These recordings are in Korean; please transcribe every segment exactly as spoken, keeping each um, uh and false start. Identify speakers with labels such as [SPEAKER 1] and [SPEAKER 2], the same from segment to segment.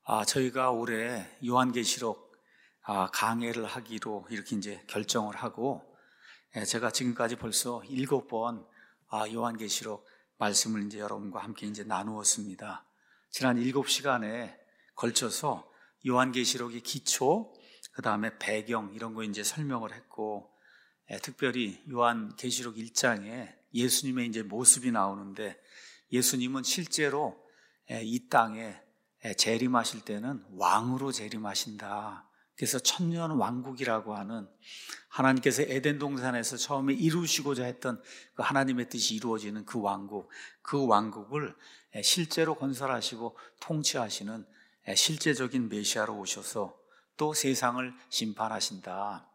[SPEAKER 1] 아, 저희가 올해 요한계시록 아, 강해를 하기로 이렇게 이제 결정을 하고, 예, 제가 지금까지 벌써 일곱 번 아, 요한계시록 말씀을 이제 여러분과 함께 이제 나누었습니다. 지난 일곱 시간에 걸쳐서 요한계시록의 기초, 그 다음에 배경 이런 거 이제 설명을 했고, 예, 특별히 요한계시록 일 장에 예수님의 이제 모습이 나오는데, 예수님은 실제로 예, 이 땅에 재림하실 때는 왕으로 재림하신다. 그래서 천년 왕국이라고 하는 하나님께서 에덴 동산에서 처음에 이루시고자 했던 그 하나님의 뜻이 이루어지는 그 왕국, 그 왕국을 실제로 건설하시고 통치하시는 실제적인 메시아로 오셔서 또 세상을 심판하신다.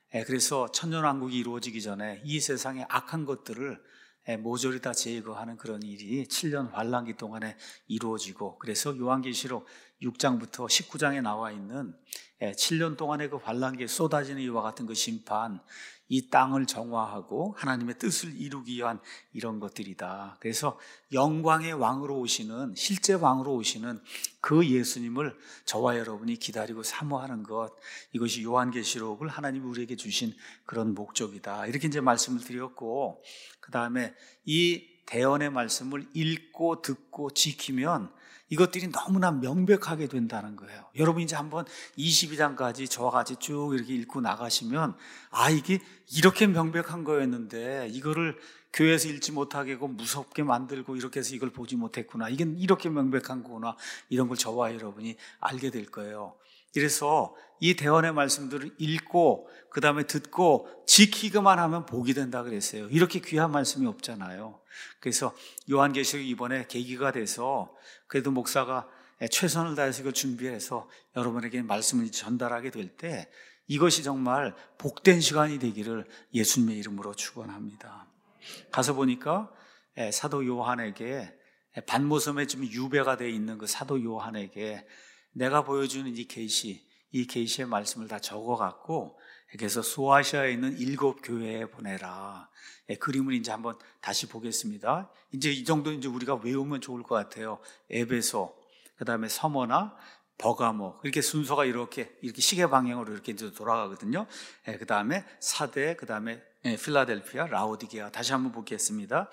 [SPEAKER 1] 그래서 천년 왕국이 이루어지기 전에 이 세상의 악한 것들을 모조리 다 제거하는 그런 일이 칠 년 환란기 동안에 이루어지고, 그래서 요한계시록 육 장부터 십구 장에 나와 있는 칠 년 동안의 그 환란기에 쏟아지는 이와 같은 그 심판, 이 땅을 정화하고 하나님의 뜻을 이루기 위한 이런 것들이다. 그래서 영광의 왕으로 오시는, 실제 왕으로 오시는 그 예수님을 저와 여러분이 기다리고 사모하는 것, 이것이 요한계시록을 하나님이 우리에게 주신 그런 목적이다. 이렇게 이제 말씀을 드렸고, 그 다음에 이 대언의 말씀을 읽고 듣고 지키면 이것들이 너무나 명백하게 된다는 거예요. 여러분 이제 한번 이십이 장까지 저와 같이 쭉 이렇게 읽고 나가시면, 아, 이게 이렇게 명백한 거였는데 이거를 교회에서 읽지 못하게 하고 무섭게 만들고 이렇게 해서 이걸 보지 못했구나, 이게 이렇게 명백한 거구나, 이런 걸 저와 여러분이 알게 될 거예요. 그래서 이 대언의 말씀들을 읽고 그 다음에 듣고 지키기만 하면 복이 된다 그랬어요. 이렇게 귀한 말씀이 없잖아요. 그래서 요한계시록 이번에 계기가 돼서 그래도 목사가 최선을 다해서 이걸 준비해서 여러분에게 말씀을 전달하게 될 때 이것이 정말 복된 시간이 되기를 예수님의 이름으로 축원합니다. 가서 보니까 사도 요한에게, 반모섬에 좀 유배가 되어 있는 그 사도 요한에게 내가 보여주는 이 계시, 이 계시의 말씀을 다 적어갖고 그래서 소아시아에 있는 일곱 교회에 보내라. 예, 그림을 이제 한번 다시 보겠습니다. 이제 이 정도 이제 우리가 외우면 좋을 것 같아요. 에베소, 그 다음에 서머나, 버가모, 이렇게 순서가 이렇게 이렇게 시계 방향으로 이렇게 이제 돌아가거든요. 예, 그 다음에 사대, 그 다음에 예, 필라델피아, 라오디게아. 다시 한번 보겠습니다.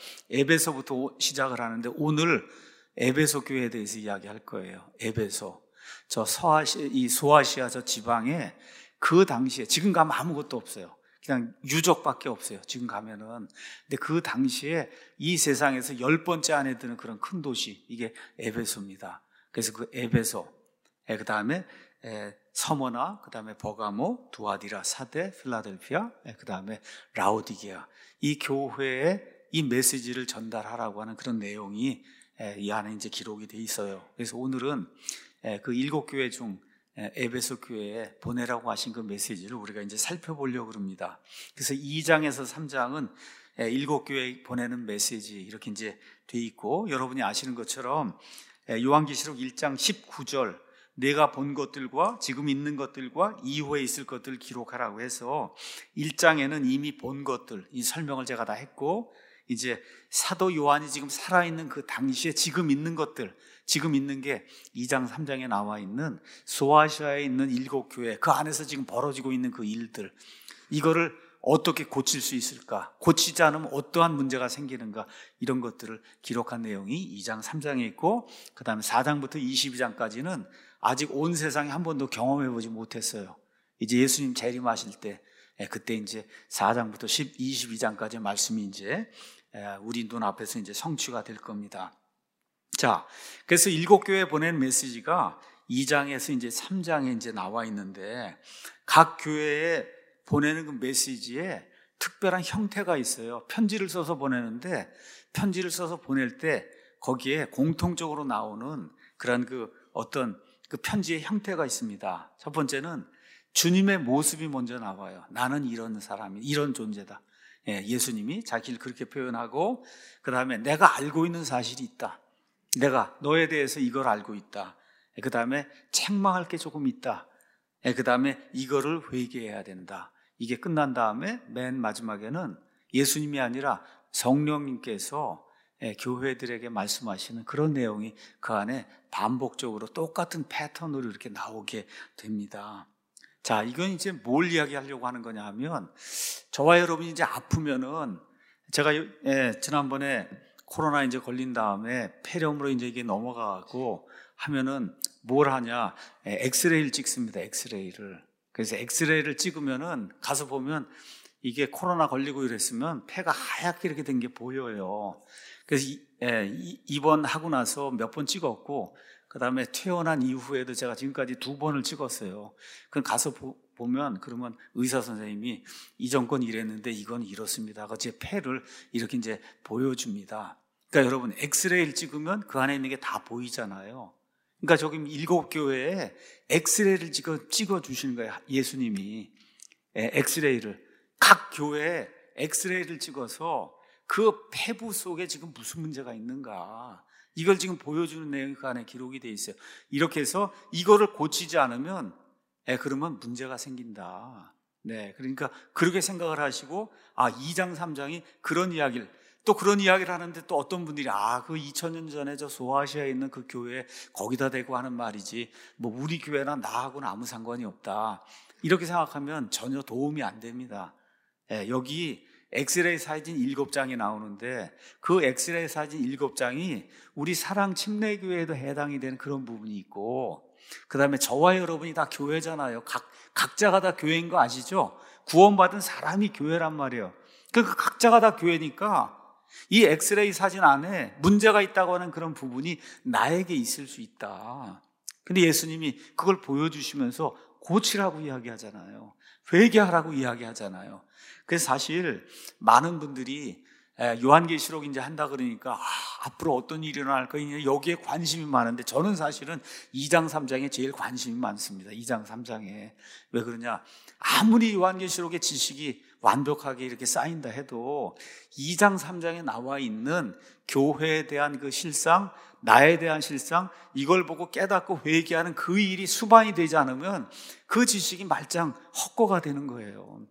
[SPEAKER 1] 에베소부터 시작을 하는데 오늘 에베소 교회에 대해서 이야기할 거예요. 에베소. 저 서아시, 이 소아시아 저 지방에 그 당시에, 지금 가면 아무것도 없어요. 그냥 유적밖에 없어요. 지금 가면은. 근데 그 당시에 이 세상에서 열 번째 안에 드는 그런 큰 도시, 이게 에베소입니다. 그래서 그 에베소, 그 다음에 서머나, 그 다음에 버가모, 두아디라, 사대, 필라델피아, 그 다음에 라오디게아. 이 교회에 이 메시지를 전달하라고 하는 그런 내용이 이 안에 이제 기록이 돼 있어요. 그래서 오늘은 그 일곱 교회 중 에베소 교회에 보내라고 하신 그 메시지를 우리가 이제 살펴보려고 합니다. 그래서 이 장에서 삼 장은 일곱 교회에 보내는 메시지 이렇게 이제 돼 있고, 여러분이 아시는 것처럼 요한계시록 일 장 십구 절, 내가 본 것들과 지금 있는 것들과 이후에 있을 것들을 기록하라고 해서 일 장에는 이미 본 것들, 이 설명을 제가 다 했고, 이제 사도 요한이 지금 살아있는 그 당시에 지금 있는 것들, 지금 있는 게 이 장 삼 장에 나와 있는 소아시아에 있는 일곱 교회, 그 안에서 지금 벌어지고 있는 그 일들, 이거를 어떻게 고칠 수 있을까, 고치지 않으면 어떠한 문제가 생기는가, 이런 것들을 기록한 내용이 이 장 삼 장에 있고, 그 다음에 사 장부터 이십이 장까지는 아직 온 세상에 한 번도 경험해보지 못했어요. 이제 예수님 재림하실 때, 그때 이제 사 장부터 이십이 장까지 말씀이 이제 우리 눈앞에서 이제 성취가 될 겁니다. 자, 그래서 일곱 교회에 보낸 메시지가 이 장에서 이제 삼 장에 이제 나와 있는데, 각 교회에 보내는 그 메시지에 특별한 형태가 있어요. 편지를 써서 보내는데, 편지를 써서 보낼 때 거기에 공통적으로 나오는 그런 그 어떤 그 편지의 형태가 있습니다. 첫 번째는 주님의 모습이 먼저 나와요. 나는 이런 사람이, 이런 존재다. 예, 예수님이 자기를 그렇게 표현하고, 그 다음에 내가 알고 있는 사실이 있다. 내가 너에 대해서 이걸 알고 있다. 그 다음에 책망할 게 조금 있다. 그 다음에 이거를 회개해야 된다. 이게 끝난 다음에 맨 마지막에는 예수님이 아니라 성령님께서 예, 교회들에게 말씀하시는 그런 내용이 그 안에 반복적으로 똑같은 패턴으로 이렇게 나오게 됩니다. 자, 이건 이제 뭘 이야기하려고 하는 거냐 하면, 저와 여러분이 이제 아프면은, 제가 예, 지난번에 코로나 이제 걸린 다음에 폐렴으로 이제 이게 넘어가고 하면은 뭘 하냐? 예, 엑스레이를 찍습니다. 엑스레이를. 그래서 엑스레이를 찍으면은 가서 보면 이게 코로나 걸리고 이랬으면 폐가 하얗게 이렇게 된 게 보여요. 그래서 이, 예, 이, 입원하고 나서 몇 번 찍었고, 그 다음에 퇴원한 이후에도 제가 지금까지 두 번을 찍었어요. 그럼 가서 보, 보면 그러면 의사 선생님이 이전 건 이랬는데 이건 이렇습니다. 제 폐를 이렇게 이제 보여줍니다. 그러니까 여러분, 엑스레이를 찍으면 그 안에 있는 게 다 보이잖아요. 그러니까 저기 일곱 교회에 엑스레이를 찍어, 찍어 주시는 거예요. 예수님이. 예, 엑스레이를. 각 교회에 엑스레이를 찍어서 그 폐부 속에 지금 무슨 문제가 있는가, 이걸 지금 보여주는 내용이 그 안에 기록이 돼 있어요. 이렇게 해서 이거를 고치지 않으면 예, 그러면 문제가 생긴다. 네, 그러니까 그렇게 생각을 하시고, 아, 이 장 삼 장이 그런 이야기를, 또 그런 이야기를 하는데 또 어떤 분들이 아, 그 이천 년 전에 저 소아시아에 있는 그 교회 거기다 대고 하는 말이지 뭐 우리 교회나 나하고는 아무 상관이 없다, 이렇게 생각하면 전혀 도움이 안 됩니다. 예, 여기 엑스레이 사진 일곱 장이 나오는데 그 엑스레이 사진 일곱 장이 우리 사랑 침례교회에도 해당이 되는 그런 부분이 있고, 그 다음에 저와 여러분이 다 교회잖아요. 각, 각자가 다 교회인 거 아시죠? 구원받은 사람이 교회란 말이에요. 그 각자가 다 교회니까 이 엑스레이 사진 안에 문제가 있다고 하는 그런 부분이 나에게 있을 수 있다. 근데 예수님이 그걸 보여주시면서 고치라고 이야기하잖아요. 회개하라고 이야기하잖아요. 그래서 사실 많은 분들이 요한계시록 이제 한다 그러니까 아, 앞으로 어떤 일이 일어날 거냐 여기에 관심이 많은데, 저는 사실은 이 장 삼 장에 제일 관심이 많습니다. 이 장 삼 장에. 왜 그러냐? 아무리 요한계시록의 지식이 완벽하게 이렇게 쌓인다 해도 이 장 삼 장에 나와 있는 교회에 대한 그 실상, 나에 대한 실상, 이걸 보고 깨닫고 회개하는 그 일이 수반이 되지 않으면 그 지식이 말짱 헛거가 되는 거예요.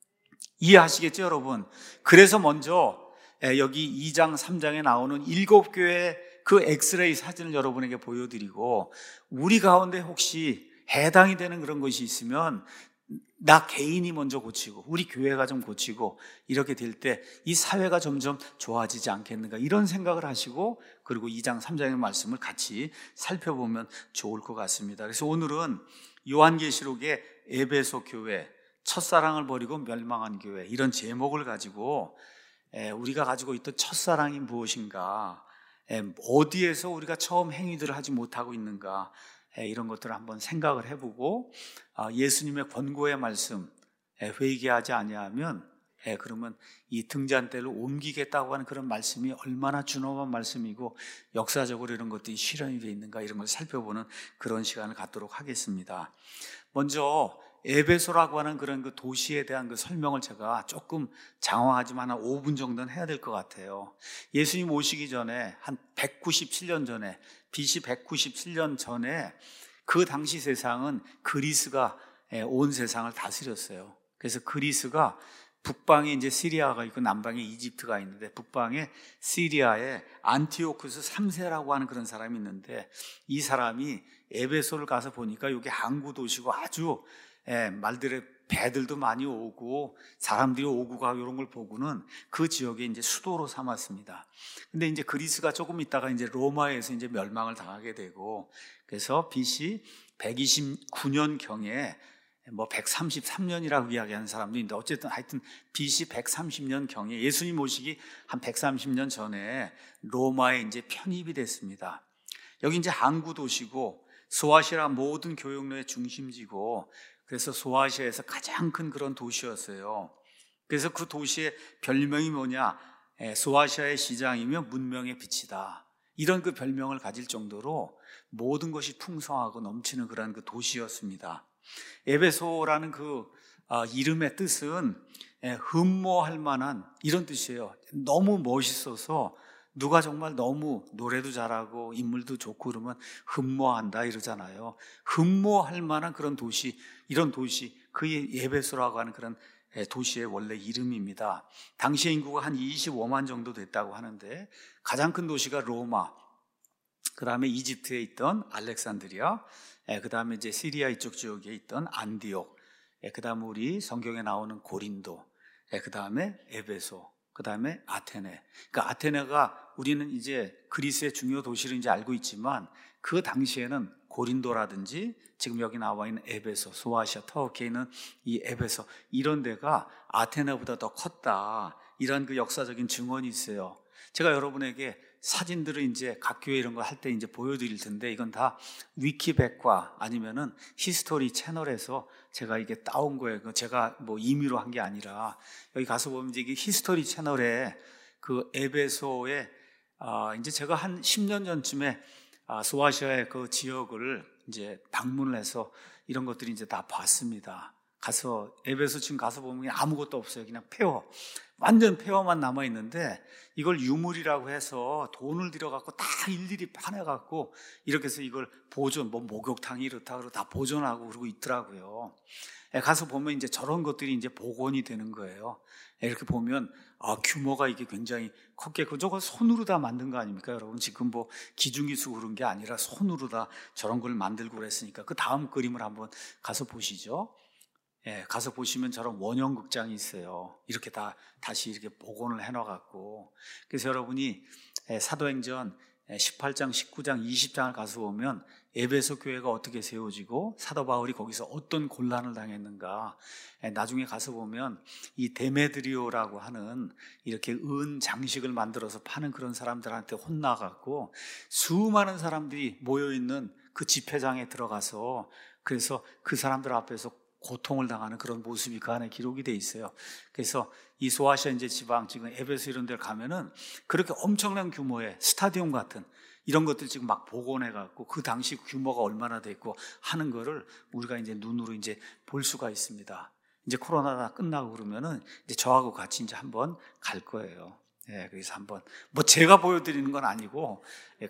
[SPEAKER 1] 이해하시겠죠, 여러분? 그래서 먼저 여기 이 장 삼 장에 나오는 일곱 교회의 그 엑스레이 사진을 여러분에게 보여드리고, 우리 가운데 혹시 해당이 되는 그런 것이 있으면 나 개인이 먼저 고치고 우리 교회가 좀 고치고 이렇게 될 때 이 사회가 점점 좋아지지 않겠는가, 이런 생각을 하시고, 그리고 이 장 삼 장의 말씀을 같이 살펴보면 좋을 것 같습니다. 그래서 오늘은 요한계시록의 에베소 교회, 첫사랑을 버리고 멸망한 교회, 이런 제목을 가지고 우리가 가지고 있던 첫사랑이 무엇인가, 어디에서 우리가 처음 행위들을 하지 못하고 있는가, 이런 것들을 한번 생각을 해보고, 예수님의 권고의 말씀, 회개하지 아니하면 그러면 이 등잔대를 옮기겠다고 하는 그런 말씀이 얼마나 준엄한 말씀이고 역사적으로 이런 것들이 실현이 되어 있는가, 이런 걸 살펴보는 그런 시간을 갖도록 하겠습니다. 먼저 에베소라고 하는 그런 그 도시에 대한 그 설명을 제가 조금 장황하지만 한 오 분 정도는 해야 될 것 같아요. 예수님 오시기 전에 한 백구십칠 년 전에, 비씨 백구십칠 년 전에 그 당시 세상은 그리스가 온 세상을 다스렸어요. 그래서 그리스가 북방에 이제 시리아가 있고 남방에 이집트가 있는데, 북방에 시리아에 안티오쿠스 삼 세라고 하는 그런 사람이 있는데, 이 사람이 에베소를 가서 보니까 여기 항구 도시고 아주 예, 말들의 배들도 많이 오고 사람들이 오고 가고 이런 걸 보고는 그 지역에 이제 수도로 삼았습니다. 근데 이제 그리스가 조금 있다가 이제 로마에서 이제 멸망을 당하게 되고, 그래서 비씨 백이십구 년경에 뭐 백삼십삼 년이라고 이야기하는 사람도 있는데, 어쨌든 하여튼 비씨 백삼십 년경에 예수님 오시기 한 백삼십 년 전에 로마에 이제 편입이 됐습니다. 여기 이제 항구 도시고 소아시아 모든 교역로의 중심지고, 그래서 소아시아에서 가장 큰 그런 도시였어요. 그래서 그 도시의 별명이 뭐냐, 소아시아의 시장이며 문명의 빛이다, 이런 그 별명을 가질 정도로 모든 것이 풍성하고 넘치는 그런 그 도시였습니다. 에베소라는 그 이름의 뜻은 흠모할 만한 이런 뜻이에요. 너무 멋있어서 누가 정말 너무 노래도 잘하고 인물도 좋고 그러면 흠모한다 이러잖아요. 흠모할 만한 그런 도시, 이런 도시, 그 에베소라고 하는 그런 도시의 원래 이름입니다. 당시 인구가 한 이십오만 정도 됐다고 하는데 가장 큰 도시가 로마, 그 다음에 이집트에 있던 알렉산드리아, 그 다음에 이제 시리아 이쪽 지역에 있던 안디옥, 그 다음에 우리 성경에 나오는 고린도, 그 다음에 에베소, 그 다음에 아테네. 그러니까 아테네가 우리는 이제 그리스의 중요 도시를 이제 알고 있지만 그 당시에는 고린도라든지 지금 여기 나와 있는 에베소, 소아시아, 터키에 있는 이 에베소 이런 데가 아테네보다 더 컸다. 이런 그 역사적인 증언이 있어요. 제가 여러분에게 사진들을 이제 각 교회 이런 거 할 때 이제 보여드릴 텐데 이건 다 위키백과 아니면은 히스토리 채널에서 제가 이게 따온 거예요. 제가 뭐 임의로 한 게 아니라 여기 가서 보면 이제 히스토리 채널에 그 에베소에 아 이제 제가 한 십 년 전쯤에 아 소아시아의 그 지역을 이제 방문을 해서 이런 것들이 이제 다 봤습니다. 가서 에베소 지금 가서 보면 그냥 아무것도 없어요. 그냥 폐허, 완전 폐허만 남아 있는데 이걸 유물이라고 해서 돈을 들여갖고 다 일일이 파내갖고 이렇게 해서 이걸 보존, 뭐 목욕탕이 이렇다 그러고 다 보존하고 그러고 있더라고요. 가서 보면 이제 저런 것들이 이제 복원이 되는 거예요. 이렇게 보면 아, 규모가 이게 굉장히 컸겠고 저거 손으로 다 만든 거 아닙니까, 여러분? 지금 뭐 기중기수 그런 게 아니라 손으로 다 저런 걸 만들고 그랬으니까 그 다음 그림을 한번 가서 보시죠. 예, 가서 보시면 저런 원형 극장이 있어요. 이렇게 다 다시 이렇게 복원을 해놔갖고. 그래서 여러분이 사도행전 십팔 장, 십구 장, 이십 장을 가서 보면 에베소 교회가 어떻게 세워지고 사도 바울이 거기서 어떤 곤란을 당했는가. 나중에 가서 보면 이 데메드리오라고 하는 이렇게 은 장식을 만들어서 파는 그런 사람들한테 혼나갖고 수많은 사람들이 모여있는 그 집회장에 들어가서 그래서 그 사람들 앞에서 고통을 당하는 그런 모습이 그 안에 기록이 돼 있어요. 그래서 이 소아시아 이제 지방 지금 에베소 이런 데 가면은 그렇게 엄청난 규모의 스타디움 같은 이런 것들 지금 막 복원해 갖고 그 당시 규모가 얼마나 됐고 하는 거를 우리가 이제 눈으로 이제 볼 수가 있습니다. 이제 코로나가 끝나고 그러면은 이제 저하고 같이 이제 한번 갈 거예요. 예, 그래서 한번 뭐 제가 보여드리는 건 아니고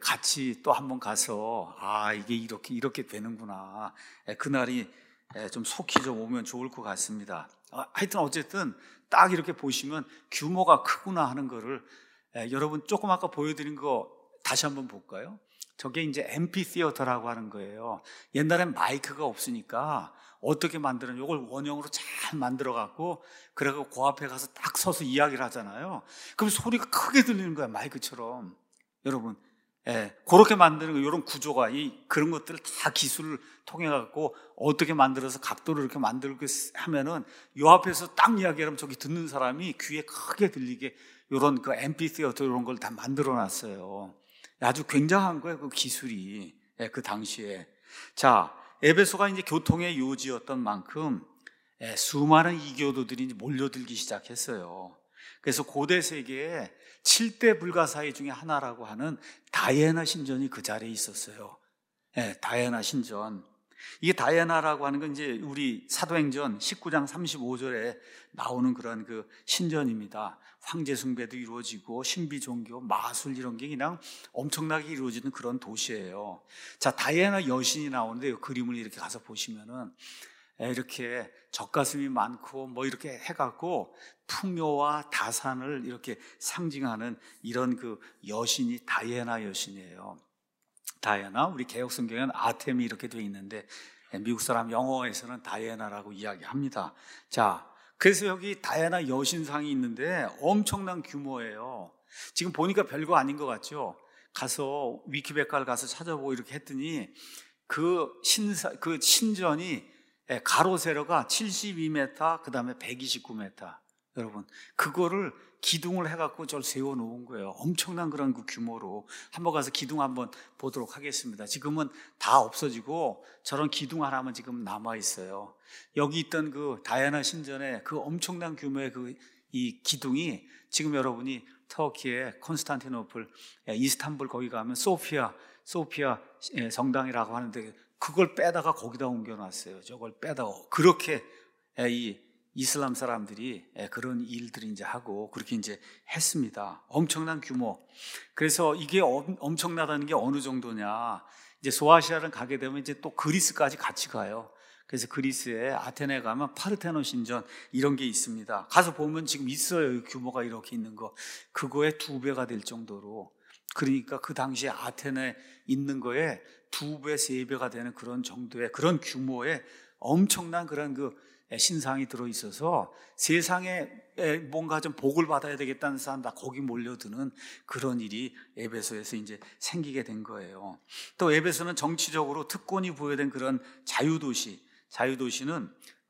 [SPEAKER 1] 같이 또 한번 가서 아 이게 이렇게 이렇게 되는구나. 예, 그날이 좀 속히 좀 오면 좋을 것 같습니다. 하여튼 어쨌든 딱 이렇게 보시면 규모가 크구나 하는 거를 여러분 조금 아까 보여드린 거 다시 한번 볼까요? 저게 이제 앰피시어터라고 하는 거예요. 옛날엔 마이크가 없으니까 어떻게 만드는 이걸 원형으로 잘 만들어 갖고 그래서 그 앞에 가서 딱 서서 이야기를 하잖아요. 그럼 소리가 크게 들리는 거야, 마이크처럼. 여러분, 예, 그렇게 만드는 거, 이런 구조가, 이, 그런 것들을 다 기술을 통해갖고 어떻게 만들어서 각도를 이렇게 만들고 하면은 요 앞에서 딱 이야기하면 저기 듣는 사람이 귀에 크게 들리게 이런 그 앰피시어터 이런 걸 다 만들어 놨어요. 아주 굉장한 거예요, 그 기술이. 예, 그 당시에. 자, 에베소가 이제 교통의 요지였던 만큼 예, 수많은 이교도들이 이제 몰려들기 시작했어요. 그래서 고대 세계에 칠 대 불가사의 중에 하나라고 하는 다이애나 신전이 그 자리에 있었어요. 네, 다이애나 신전. 이게 다이애나라고 하는 건 이제 우리 사도행전 십구 장 삼십오 절에 나오는 그런 그 신전입니다. 황제 숭배도 이루어지고 신비 종교, 마술 이런 게 그냥 엄청나게 이루어지는 그런 도시예요. 자, 다이애나 여신이 나오는데 이 그림을 이렇게 가서 보시면은 이렇게 젖가슴이 많고 뭐 이렇게 해갖고 풍요와 다산을 이렇게 상징하는 이런 그 여신이 다이애나 여신이에요. 다이애나, 우리 개혁 성경에는 아템이 이렇게 되어 있는데 미국 사람 영어에서는 다이애나라고 이야기합니다. 자, 그래서 여기 다이애나 여신상이 있는데 엄청난 규모예요. 지금 보니까 별거 아닌 것 같죠? 가서 위키백과를 가서 찾아보고 이렇게 했더니 그 신사, 그 신전이 가로 세로가 칠십이 미터, 그 다음에 백이십구 미터. 여러분, 그거를 기둥을 해갖고 저를 세워놓은 거예요. 엄청난 그런 그 규모로. 한번 가서 기둥 한번 보도록 하겠습니다. 지금은 다 없어지고 저런 기둥 하나만 지금 남아있어요. 여기 있던 그 다이애나 신전의 그 엄청난 규모의 그 이 기둥이 지금 여러분이 터키의 콘스탄티노플, 이스탄불 거기 가면 소피아, 소피아 성당이라고 하는데 그걸 빼다가 거기다 옮겨놨어요. 저걸 빼다가. 그렇게 이 이슬람 사람들이 그런 일들을 이제 하고 그렇게 이제 했습니다. 엄청난 규모. 그래서 이게 엄청나다는 게 어느 정도냐. 이제 소아시아를 가게 되면 이제 또 그리스까지 같이 가요. 그래서 그리스에 아테네에 가면 파르테논 신전 이런 게 있습니다. 가서 보면 지금 있어요. 규모가 이렇게 있는 거. 그거의 두 배가 될 정도로. 그러니까 그 당시에 아테네에 있는 거에 두 배, 세 배가 되는 그런 정도의 그런 규모의 엄청난 그런 그 신상이 들어있어서 세상에 뭔가 좀 복을 받아야 되겠다는 사람 다 거기 몰려드는 그런 일이 에베소에서 이제 생기게 된 거예요. 또 에베소는 정치적으로 특권이 부여된 그런 자유도시, 자유도시는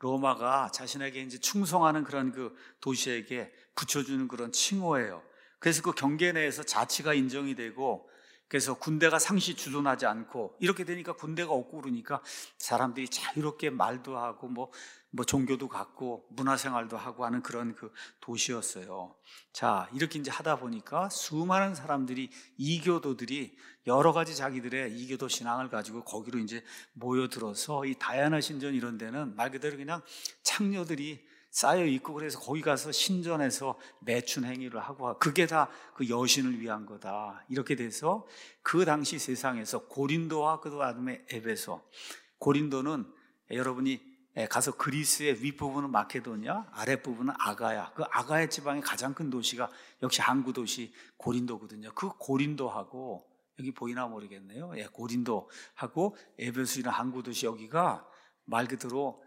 [SPEAKER 1] 로마가 자신에게 이제 충성하는 그런 그 도시에게 붙여주는 그런 칭호예요. 그래서 그 경계 내에서 자치가 인정이 되고, 그래서 군대가 상시 주둔하지 않고 이렇게 되니까 군대가 없고 그러니까 사람들이 자유롭게 말도 하고 뭐, 뭐 종교도 갖고 문화생활도 하고 하는 그런 그 도시였어요. 자, 이렇게 이제 하다 보니까 수많은 사람들이, 이교도들이 여러 가지 자기들의 이교도 신앙을 가지고 거기로 이제 모여들어서 이 다이아나 신전 이런 데는 말 그대로 그냥 창녀들이 쌓여 있고, 그래서 거기 가서 신전에서 매춘 행위를 하고, 그게 다 그 여신을 위한 거다. 이렇게 돼서 그 당시 세상에서 고린도와 그 다음에 에베소, 고린도는 여러분이 가서 그리스의 윗부분은 마케도니아, 아랫부분은 아가야, 그 아가야 지방의 가장 큰 도시가 역시 항구 도시 고린도거든요. 그 고린도하고, 여기 보이나 모르겠네요. 예, 고린도하고 에베소이나 항구 도시, 여기가 말 그대로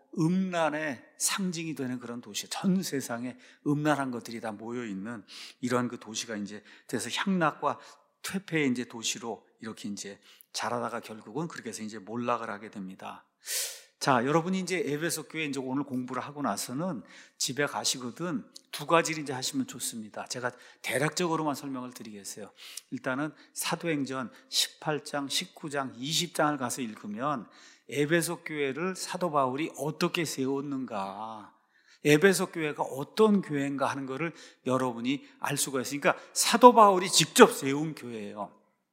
[SPEAKER 1] 음란의 상징이 되는 그런 도시, 전 세상에 음란한 것들이 다 모여 있는 이러한 그 도시가 이제 돼서 향락과 퇴폐의 이제 도시로 이렇게 이제 자라다가 결국은 그렇게 해서 이제 몰락을 하게 됩니다. 자, 여러분이 이제 에베소 교회 이제 오늘 공부를 하고 나서는 집에 가시거든 두 가지를 이제 하시면 좋습니다. 제가 대략적으로만 설명을 드리겠어요. 일단은 사도행전 십팔 장, 십구 장, 이십 장을 가서 읽으면 에베소 교회를 사도 바울이 어떻게 세웠는가, 에베소 교회가 어떤 교회인가 하는 것을 여러분이 알 수가 있으니까 사도 바울이 직접 세운 교회예요.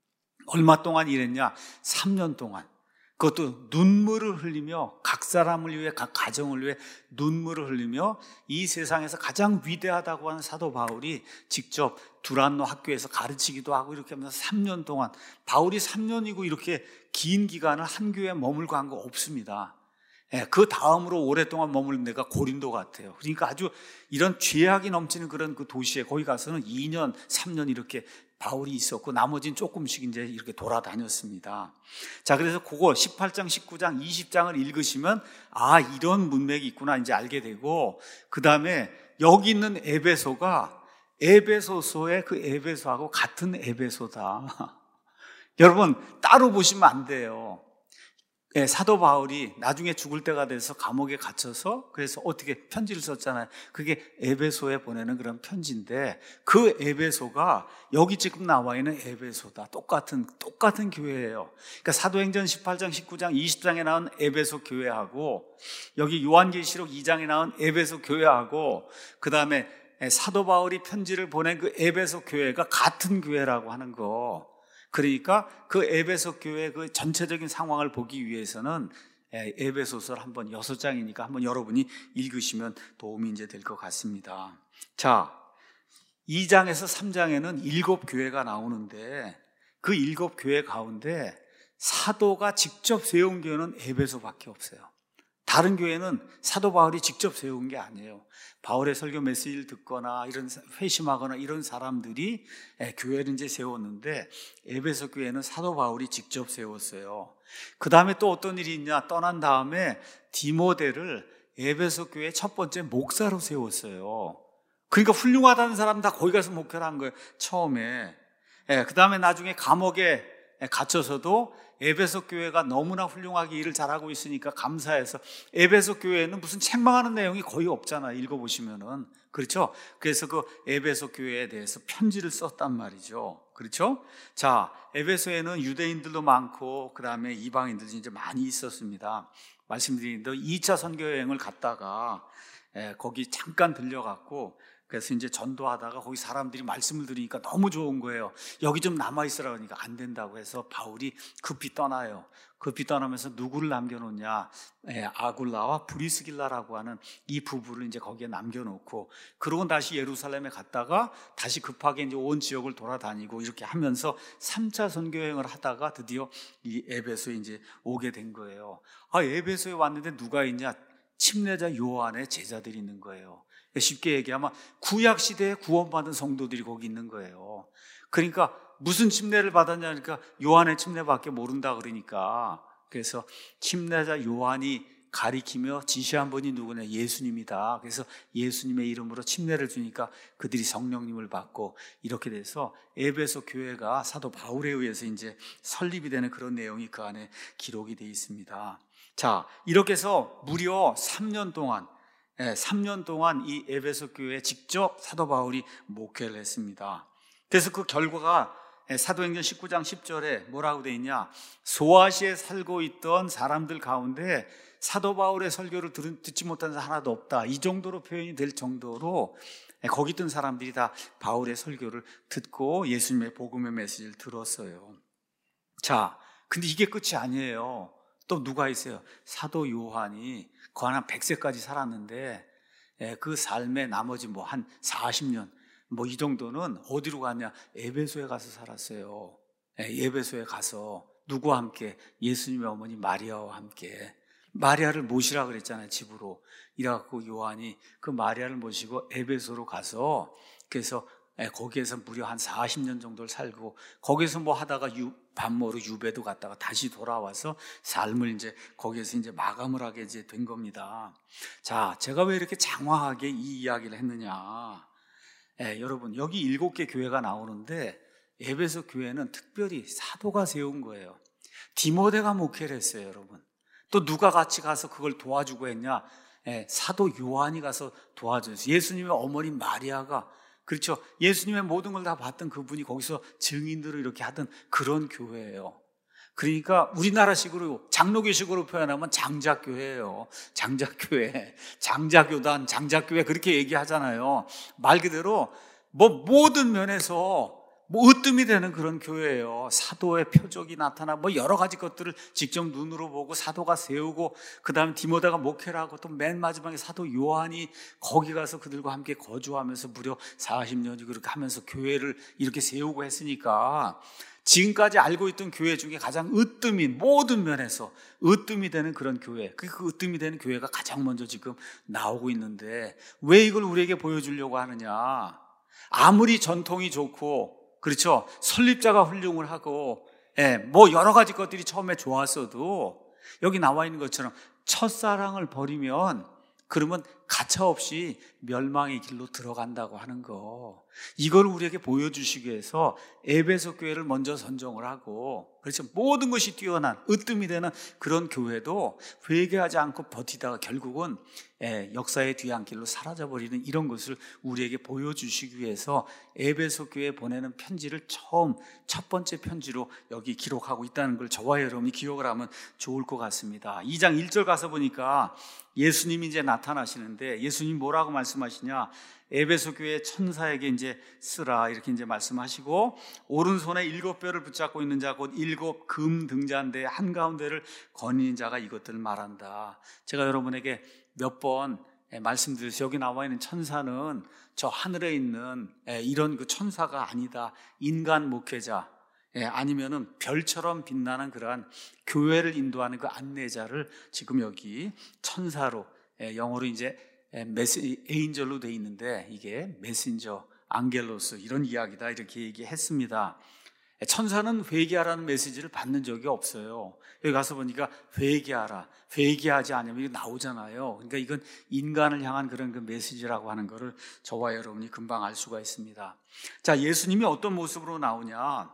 [SPEAKER 1] 얼마 동안 일했냐? 삼 년 동안. 그것도 눈물을 흘리며, 각 사람을 위해, 각 가정을 위해 눈물을 흘리며 이 세상에서 가장 위대하다고 하는 사도 바울이 직접 두란노 학교에서 가르치기도 하고 이렇게 하면서 삼 년 동안, 바울이 삼 년이고 이렇게 긴 기간을 한 교회에 머물고 한 거 없습니다. 예, 그 다음으로 오랫동안 머무른 데가 고린도 같아요. 그러니까 아주 이런 죄악이 넘치는 그런 그 도시에 거기 가서는 이 년, 삼 년 이렇게 바울이 있었고 나머지는 조금씩 이제 이렇게 돌아다녔습니다. 자, 그래서 그거 십팔 장, 십구 장, 이십 장을 읽으시면 아, 이런 문맥이 있구나 이제 알게 되고, 그 다음에 여기 있는 에베소가 에베소서의 그 에베소하고 같은 에베소다. 여러분 따로 보시면 안 돼요. 예, 사도 바울이 나중에 죽을 때가 돼서 감옥에 갇혀서 그래서 어떻게 편지를 썼잖아요. 그게 에베소에 보내는 그런 편지인데 그 에베소가 여기 지금 나와 있는 에베소다. 똑같은 똑같은 교회예요. 그러니까 사도행전 십팔 장, 십구 장, 이십 장에 나온 에베소 교회하고 여기 요한계시록 이 장에 나온 에베소 교회하고 그 다음에 사도 바울이 편지를 보낸 그 에베소 교회가 같은 교회라고 하는 거. 그러니까 그 에베소 교회 그 전체적인 상황을 보기 위해서는 에베소서를 한번 여섯 장이니까 한번 여러분이 읽으시면 도움이 이제 될 것 같습니다. 자, 이 장에서 삼 장에는 일곱 교회가 나오는데 그 일곱 교회 가운데 사도가 직접 세운 교회는 에베소밖에 없어요. 다른 교회는 사도 바울이 직접 세운 게 아니에요. 바울의 설교 메시지를 듣거나 이런 회심하거나 이런 사람들이 교회를 이제 세웠는데 에베소 교회는 사도 바울이 직접 세웠어요. 그 다음에 또 어떤 일이 있냐? 떠난 다음에 디모데를 에베소 교회 첫 번째 목사로 세웠어요. 그러니까 훌륭하다는 사람 다 거기 가서 목회를 한 거예요, 처음에. 그 다음에 나중에 감옥에 갇혀서도 에베소 교회가 너무나 훌륭하게 일을 잘하고 있으니까 감사해서, 에베소 교회는 무슨 책망하는 내용이 거의 없잖아요, 읽어보시면은. 그렇죠? 그래서 그 에베소 교회에 대해서 편지를 썼단 말이죠. 그렇죠? 자, 에베소에는 유대인들도 많고 그 다음에 이방인들이 이제 많이 있었습니다. 말씀드린 대로 이 차 선교 여행을 갔다가 에, 거기 잠깐 들려갔고 그래서 이제 전도하다가 거기 사람들이 말씀을 들으니까 너무 좋은 거예요. 여기 좀 남아있으라 그러니까 안 된다고 해서 바울이 급히 떠나요. 급히 떠나면서 누구를 남겨놓냐? 예, 아굴라와 브리스길라라고 하는 이 부부를 이제 거기에 남겨놓고, 그러고 다시 예루살렘에 갔다가 다시 급하게 이제 온 지역을 돌아다니고 이렇게 하면서 삼 차 선교여행을 하다가 드디어 이 에베소에 이제 오게 된 거예요. 아, 에베소에 왔는데 누가 있냐? 침례자 요한의 제자들이 있는 거예요. 쉽게 얘기하면 구약 시대에 구원받은 성도들이 거기 있는 거예요. 그러니까 무슨 침례를 받았냐니까 요한의 침례밖에 모른다 그러니까, 그래서 침례자 요한이 가리키며 지시한 분이 누구냐? 예수님이다. 그래서 예수님의 이름으로 침례를 주니까 그들이 성령님을 받고, 이렇게 돼서 에베소 교회가 사도 바울에 의해서 이제 설립이 되는 그런 내용이 그 안에 기록이 되어 있습니다. 자, 이렇게 해서 무려 삼 년 동안 삼 년 동안 이 에베소 교회에 직접 사도 바울이 목회를 했습니다. 그래서 그 결과가 사도행전 십구 장 십 절에 뭐라고 되어 있냐? 소아시아에 살고 있던 사람들 가운데 사도 바울의 설교를 듣지 못한 사람 하나도 없다. 이 정도로 표현이 될 정도로 거기 있던 사람들이 다 바울의 설교를 듣고 예수님의 복음의 메시지를 들었어요. 자, 근데 이게 끝이 아니에요. 또 누가 있어요? 사도 요한이 거의 한 백 세까지 살았는데 그 삶의 나머지 뭐 한 사십 년 뭐 이 정도는 어디로 갔냐? 에베소에 가서 살았어요. 에베소에 가서 누구와 함께? 예수님의 어머니 마리아와 함께. 마리아를 모시라 그랬잖아요, 집으로. 이래갖고 요한이 그 마리아를 모시고 에베소로 가서, 그래서 거기에서 무려 한 사십 년 정도를 살고, 거기서 뭐 하다가 유, 반모로 유배도 갔다가 다시 돌아와서 삶을 이제 거기에서 이제 마감을 하게 이제 된 겁니다. 자, 제가 왜 이렇게 장황하게 이 이야기를 했느냐? 예, 여러분, 여기 일곱 개 교회가 나오는데 에베소 교회는 특별히 사도가 세운 거예요. 디모데가 목회를 했어요, 여러분. 또 누가 같이 가서 그걸 도와주고 했냐? 예, 사도 요한이 가서 도와줬어요. 예수님의 어머니 마리아가, 그렇죠, 예수님의 모든 걸 다 봤던 그분이 거기서 증인들을 이렇게 하던 그런 교회예요. 그러니까 우리나라식으로 장로교식으로 표현하면 장작교회예요. 장작교회, 장자교단, 장작교회 그렇게 얘기하잖아요. 말 그대로 뭐 모든 면에서 뭐 으뜸이 되는 그런 교회예요. 사도의 표적이 나타나 뭐 여러 가지 것들을 직접 눈으로 보고 사도가 세우고, 그 다음에 디모데가 목회를 하고, 또 맨 마지막에 사도 요한이 거기 가서 그들과 함께 거주하면서 무려 사십 년이 그렇게 하면서 교회를 이렇게 세우고 했으니까, 지금까지 알고 있던 교회 중에 가장 으뜸이, 모든 면에서 으뜸이 되는 그런 교회, 그 으뜸이 되는 교회가 가장 먼저 지금 나오고 있는데, 왜 이걸 우리에게 보여주려고 하느냐? 아무리 전통이 좋고, 그렇죠, 설립자가 훌륭을 하고, 예, 뭐 여러 가지 것들이 처음에 좋았어도, 여기 나와 있는 것처럼 첫사랑을 버리면 그러면 가차없이 멸망의 길로 들어간다고 하는 거, 이걸 우리에게 보여주시기 위해서 에베소 교회를 먼저 선정을 하고, 그렇죠, 모든 것이 뛰어난 으뜸이 되는 그런 교회도 회개하지 않고 버티다가 결국은 역사의 뒤안길로 사라져버리는 이런 것을 우리에게 보여주시기 위해서 에베소 교회에 보내는 편지를 처음 첫 번째 편지로 여기 기록하고 있다는 걸 저와 여러분이 기억을 하면 좋을 것 같습니다. 이 장 일 절 가서 보니까 예수님이 이제 나타나시는데, 예수님 뭐라고 말씀하시냐? 에베소 교회 천사에게 이제 쓰라 이렇게 이제 말씀하시고, 오른손에 일곱 뼈를 붙잡고 있는 자 곧 일곱 금 등잔대 한가운데를 거니는 자가 이것들을 말한다. 제가 여러분에게 몇 번 말씀드렸어요. 여기 나와 있는 천사는 저 하늘에 있는 이런 그 천사가 아니다. 인간 목회자, 아니면은 별처럼 빛나는 그러한 교회를 인도하는 그 안내자를 지금 여기 천사로, 영어로 이제 메시, 에인절로 되어 있는데 이게 메신저, 앙겔로스 이런 이야기다 이렇게 얘기했습니다. 천사는 회개하라는 메시지를 받는 적이 없어요. 여기 가서 보니까 회개하라, 회개하지 않으면 이거 나오잖아요. 그러니까 이건 인간을 향한 그런 그 메시지라고 하는 것을 저와 여러분이 금방 알 수가 있습니다. 자, 예수님이 어떤 모습으로 나오냐?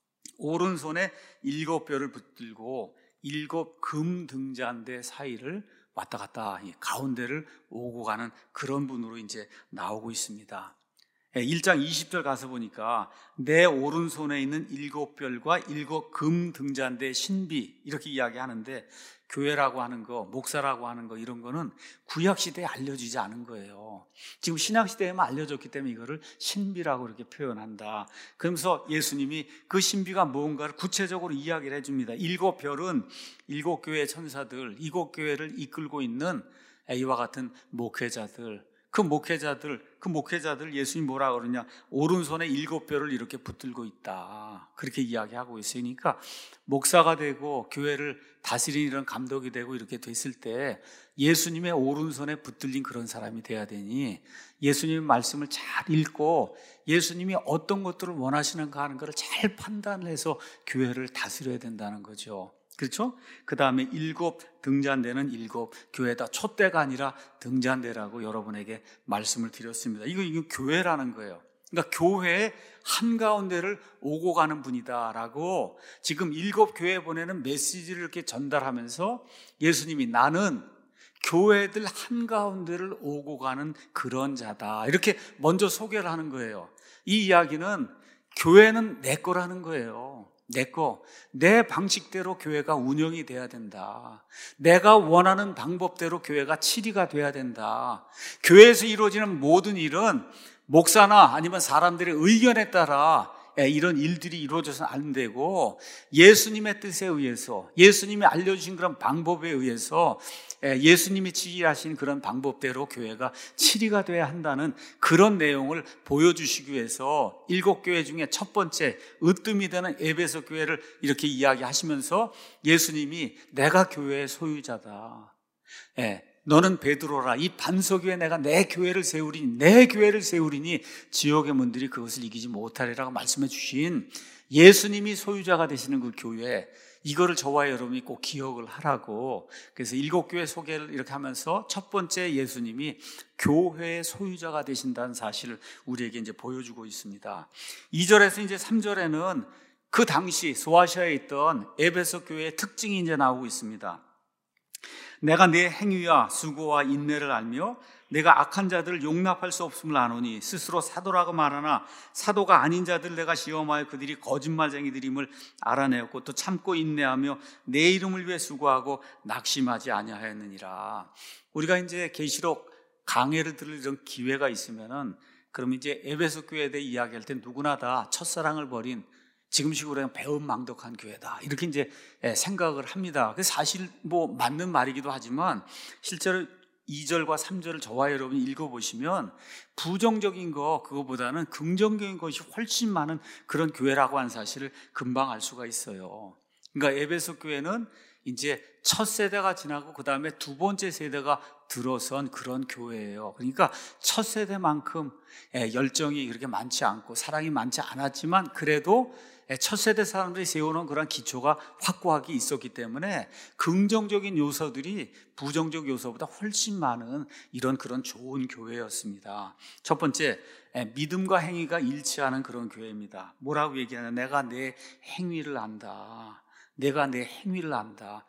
[SPEAKER 1] 오른손에 일곱 뼈를 붙들고 일곱 금 등잔대 사이를 왔다 갔다 가운데를 오고 가는 그런 분으로 이제 나오고 있습니다. 일 장 이십 절 가서 보니까 내 오른손에 있는 일곱 별과 일곱 금 등잔대 신비 이렇게 이야기하는데, 교회라고 하는 거, 목사라고 하는 거 이런 거는 구약시대에 알려지지 않은 거예요. 지금 신약시대에만 알려졌기 때문에 이거를 신비라고 이렇게 표현한다. 그러면서 예수님이 그 신비가 무언가를 구체적으로 이야기를 해줍니다. 일곱 별은 일곱 교회의 천사들, 일곱 교회를 이끌고 있는 이와 같은 목회자들, 그 목회자들, 그 목회자들 예수님 뭐라 그러냐? 오른손에 일곱 별을 이렇게 붙들고 있다. 그렇게 이야기하고 있으니까 목사가 되고 교회를 다스리는 이런 감독이 되고 이렇게 됐을 때 예수님의 오른손에 붙들린 그런 사람이 돼야 되니, 예수님의 말씀을 잘 읽고 예수님이 어떤 것들을 원하시는가 하는 것을 잘 판단을 해서 교회를 다스려야 된다는 거죠. 그렇죠? 그 다음에 일곱 등잔대는 일곱 교회다. 촛대가 아니라 등잔대라고 여러분에게 말씀을 드렸습니다. 이거, 이거 교회라는 거예요. 그러니까 교회의 한가운데를 오고 가는 분이다라고 지금 일곱 교회에 보내는 메시지를 이렇게 전달하면서 예수님이 나는 교회들 한가운데를 오고 가는 그런 자다. 이렇게 먼저 소개를 하는 거예요. 이 이야기는 교회는 내 거라는 거예요. 내 거, 내 방식대로 교회가 운영이 돼야 된다. 내가 원하는 방법대로 교회가 치리가 돼야 된다. 교회에서 이루어지는 모든 일은 목사나 아니면 사람들의 의견에 따라 이런 일들이 이루어져서는 안 되고, 예수님의 뜻에 의해서, 예수님이 알려주신 그런 방법에 의해서, 예수님이 지시하신 그런 방법대로 교회가 치리가 돼야 한다는 그런 내용을 보여주시기 위해서 일곱 교회 중에 첫 번째 으뜸이 되는 에베소 교회를 이렇게 이야기하시면서 예수님이 내가 교회의 소유자다. 예, 너는 베드로라. 이 반석 위에 내가 내 교회를 세우리니, 내 교회를 세우리니 지옥의 문들이 그것을 이기지 못하리라고 말씀해 주신 예수님이 소유자가 되시는 그 교회, 이거를 저와 여러분이 꼭 기억을 하라고. 그래서 일곱 교회 소개를 이렇게 하면서 첫 번째 예수님이 교회의 소유자가 되신다는 사실을 우리에게 이제 보여주고 있습니다. 이 절에서 이제 삼 절에는 그 당시 소아시아에 있던 에베소 교회의 특징이 이제 나오고 있습니다. 내가 내 행위와 수고와 인내를 알며 내가 악한 자들을 용납할 수 없음을 아노니 스스로 사도라고 말하나 사도가 아닌 자들 내가 시험하여 그들이 거짓말쟁이들임을 알아내었고 또 참고 인내하며 내 이름을 위해 수고하고 낙심하지 아니하였느니라. 우리가 이제 계시록 강해를 들을 이런 기회가 있으면은, 그럼 이제 에베소 교회에 대해 이야기할 때 누구나 다 첫사랑을 버린 지금식으로 배은망덕한 교회다, 이렇게 이제 생각을 합니다. 사실 뭐 맞는 말이기도 하지만 실제로 이 절과 삼 절을 저와 여러분이 읽어보시면 부정적인 거 그거보다는 긍정적인 것이 훨씬 많은 그런 교회라고 하는 사실을 금방 알 수가 있어요. 그러니까 에베소 교회는 이제 첫 세대가 지나고 그 다음에 두 번째 세대가 들어선 그런 교회예요. 그러니까 첫 세대만큼 열정이 그렇게 많지 않고 사랑이 많지 않았지만 그래도 첫 세대 사람들이 세우는 그런 기초가 확고하게 있었기 때문에 긍정적인 요소들이 부정적 요소보다 훨씬 많은 이런 그런 좋은 교회였습니다. 첫 번째, 믿음과 행위가 일치하는 그런 교회입니다. 뭐라고 얘기하냐? 내가 내 행위를 안다. 내가 내 행위를 안다.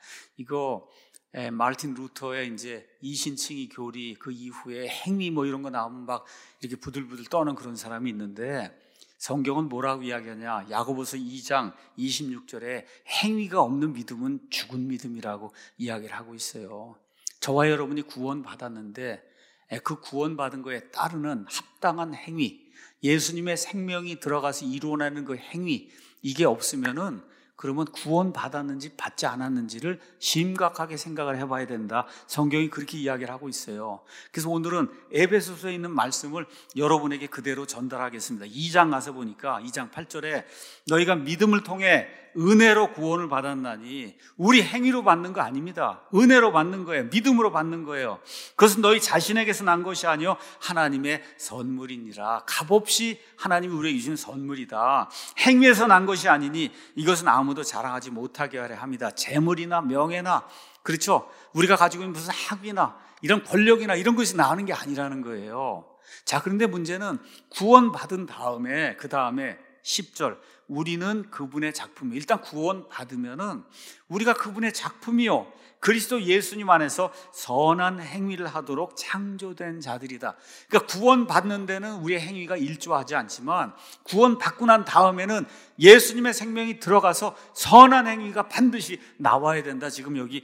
[SPEAKER 1] 이거 에, 마르틴 루터의 이제 이신칭의 교리, 그 이후에 행위 뭐 이런 거 나오면 막 이렇게 부들부들 떠는 그런 사람이 있는데, 성경은 뭐라고 이야기하냐? 야고보서 이 장 이십육 절에 행위가 없는 믿음은 죽은 믿음이라고 이야기를 하고 있어요. 저와 여러분이 구원 받았는데 그 구원 받은 거에 따르는 합당한 행위, 예수님의 생명이 들어가서 이루어내는 그 행위, 이게 없으면은 그러면 구원 받았는지 받지 않았는지를 심각하게 생각을 해봐야 된다. 성경이 그렇게 이야기를 하고 있어요. 그래서 오늘은 에베소서에 있는 말씀을 여러분에게 그대로 전달하겠습니다. 이 장 가서 보니까 이 장 팔 절에 너희가 믿음을 통해 은혜로 구원을 받았나니, 우리 행위로 받는 거 아닙니다. 은혜로 받는 거예요. 믿음으로 받는 거예요. 그것은 너희 자신에게서 난 것이 아니요 하나님의 선물이니라. 값없이 하나님이 우리에게 주신 선물이다. 행위에서 난 것이 아니니 이것은 아무도 자랑하지 못하게 하려 합니다. 재물이나 명예나, 그렇죠, 우리가 가지고 있는 무슨 학위나 이런 권력이나 이런 것이 나오는 게 아니라는 거예요. 자, 그런데 문제는 구원받은 다음에 그 다음에 십 절, 우리는 그분의 작품이, 일단 구원 받으면은 우리가 그분의 작품이요 그리스도 예수님 안에서 선한 행위를 하도록 창조된 자들이다. 그러니까 구원 받는 데는 우리의 행위가 일조하지 않지만 구원 받고 난 다음에는 예수님의 생명이 들어가서 선한 행위가 반드시 나와야 된다. 지금 여기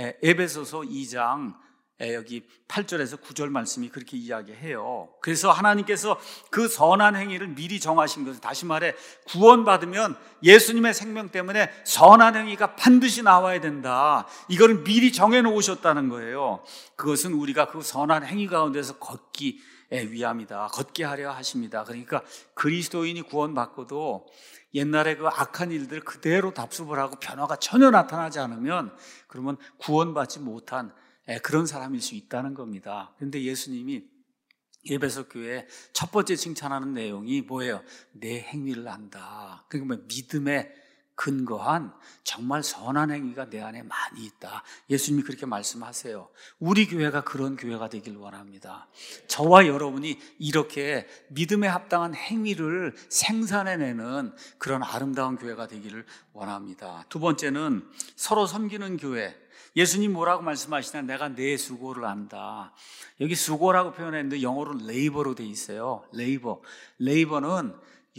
[SPEAKER 1] 에베소서 이 장 여기 팔 절에서 구 절 말씀이 그렇게 이야기해요. 그래서 하나님께서 그 선한 행위를 미리 정하신 것을, 다시 말해 구원받으면 예수님의 생명 때문에 선한 행위가 반드시 나와야 된다. 이거를 미리 정해놓으셨다는 거예요. 그것은 우리가 그 선한 행위 가운데서 걷기 위함이다. 걷게 하려 하십니다. 그러니까 그리스도인이 구원받고도 옛날에 그 악한 일들 그대로 답습을 하고 변화가 전혀 나타나지 않으면 그러면 구원받지 못한 그런 사람일 수 있다는 겁니다. 그런데 예수님이 에베소 교회에 첫 번째 칭찬하는 내용이 뭐예요? 내 행위를 안다. 그러니까 믿음에 근거한 정말 선한 행위가 내 안에 많이 있다. 예수님이 그렇게 말씀하세요. 우리 교회가 그런 교회가 되길 원합니다. 저와 여러분이 이렇게 믿음에 합당한 행위를 생산해내는 그런 아름다운 교회가 되기를 원합니다. 두 번째는 서로 섬기는 교회. 예수님 뭐라고 말씀하시냐? 내가 내 수고를 안다. 여기 수고라고 표현했는데 영어로는 레이버로 돼 있어요. 레이버. 레이버는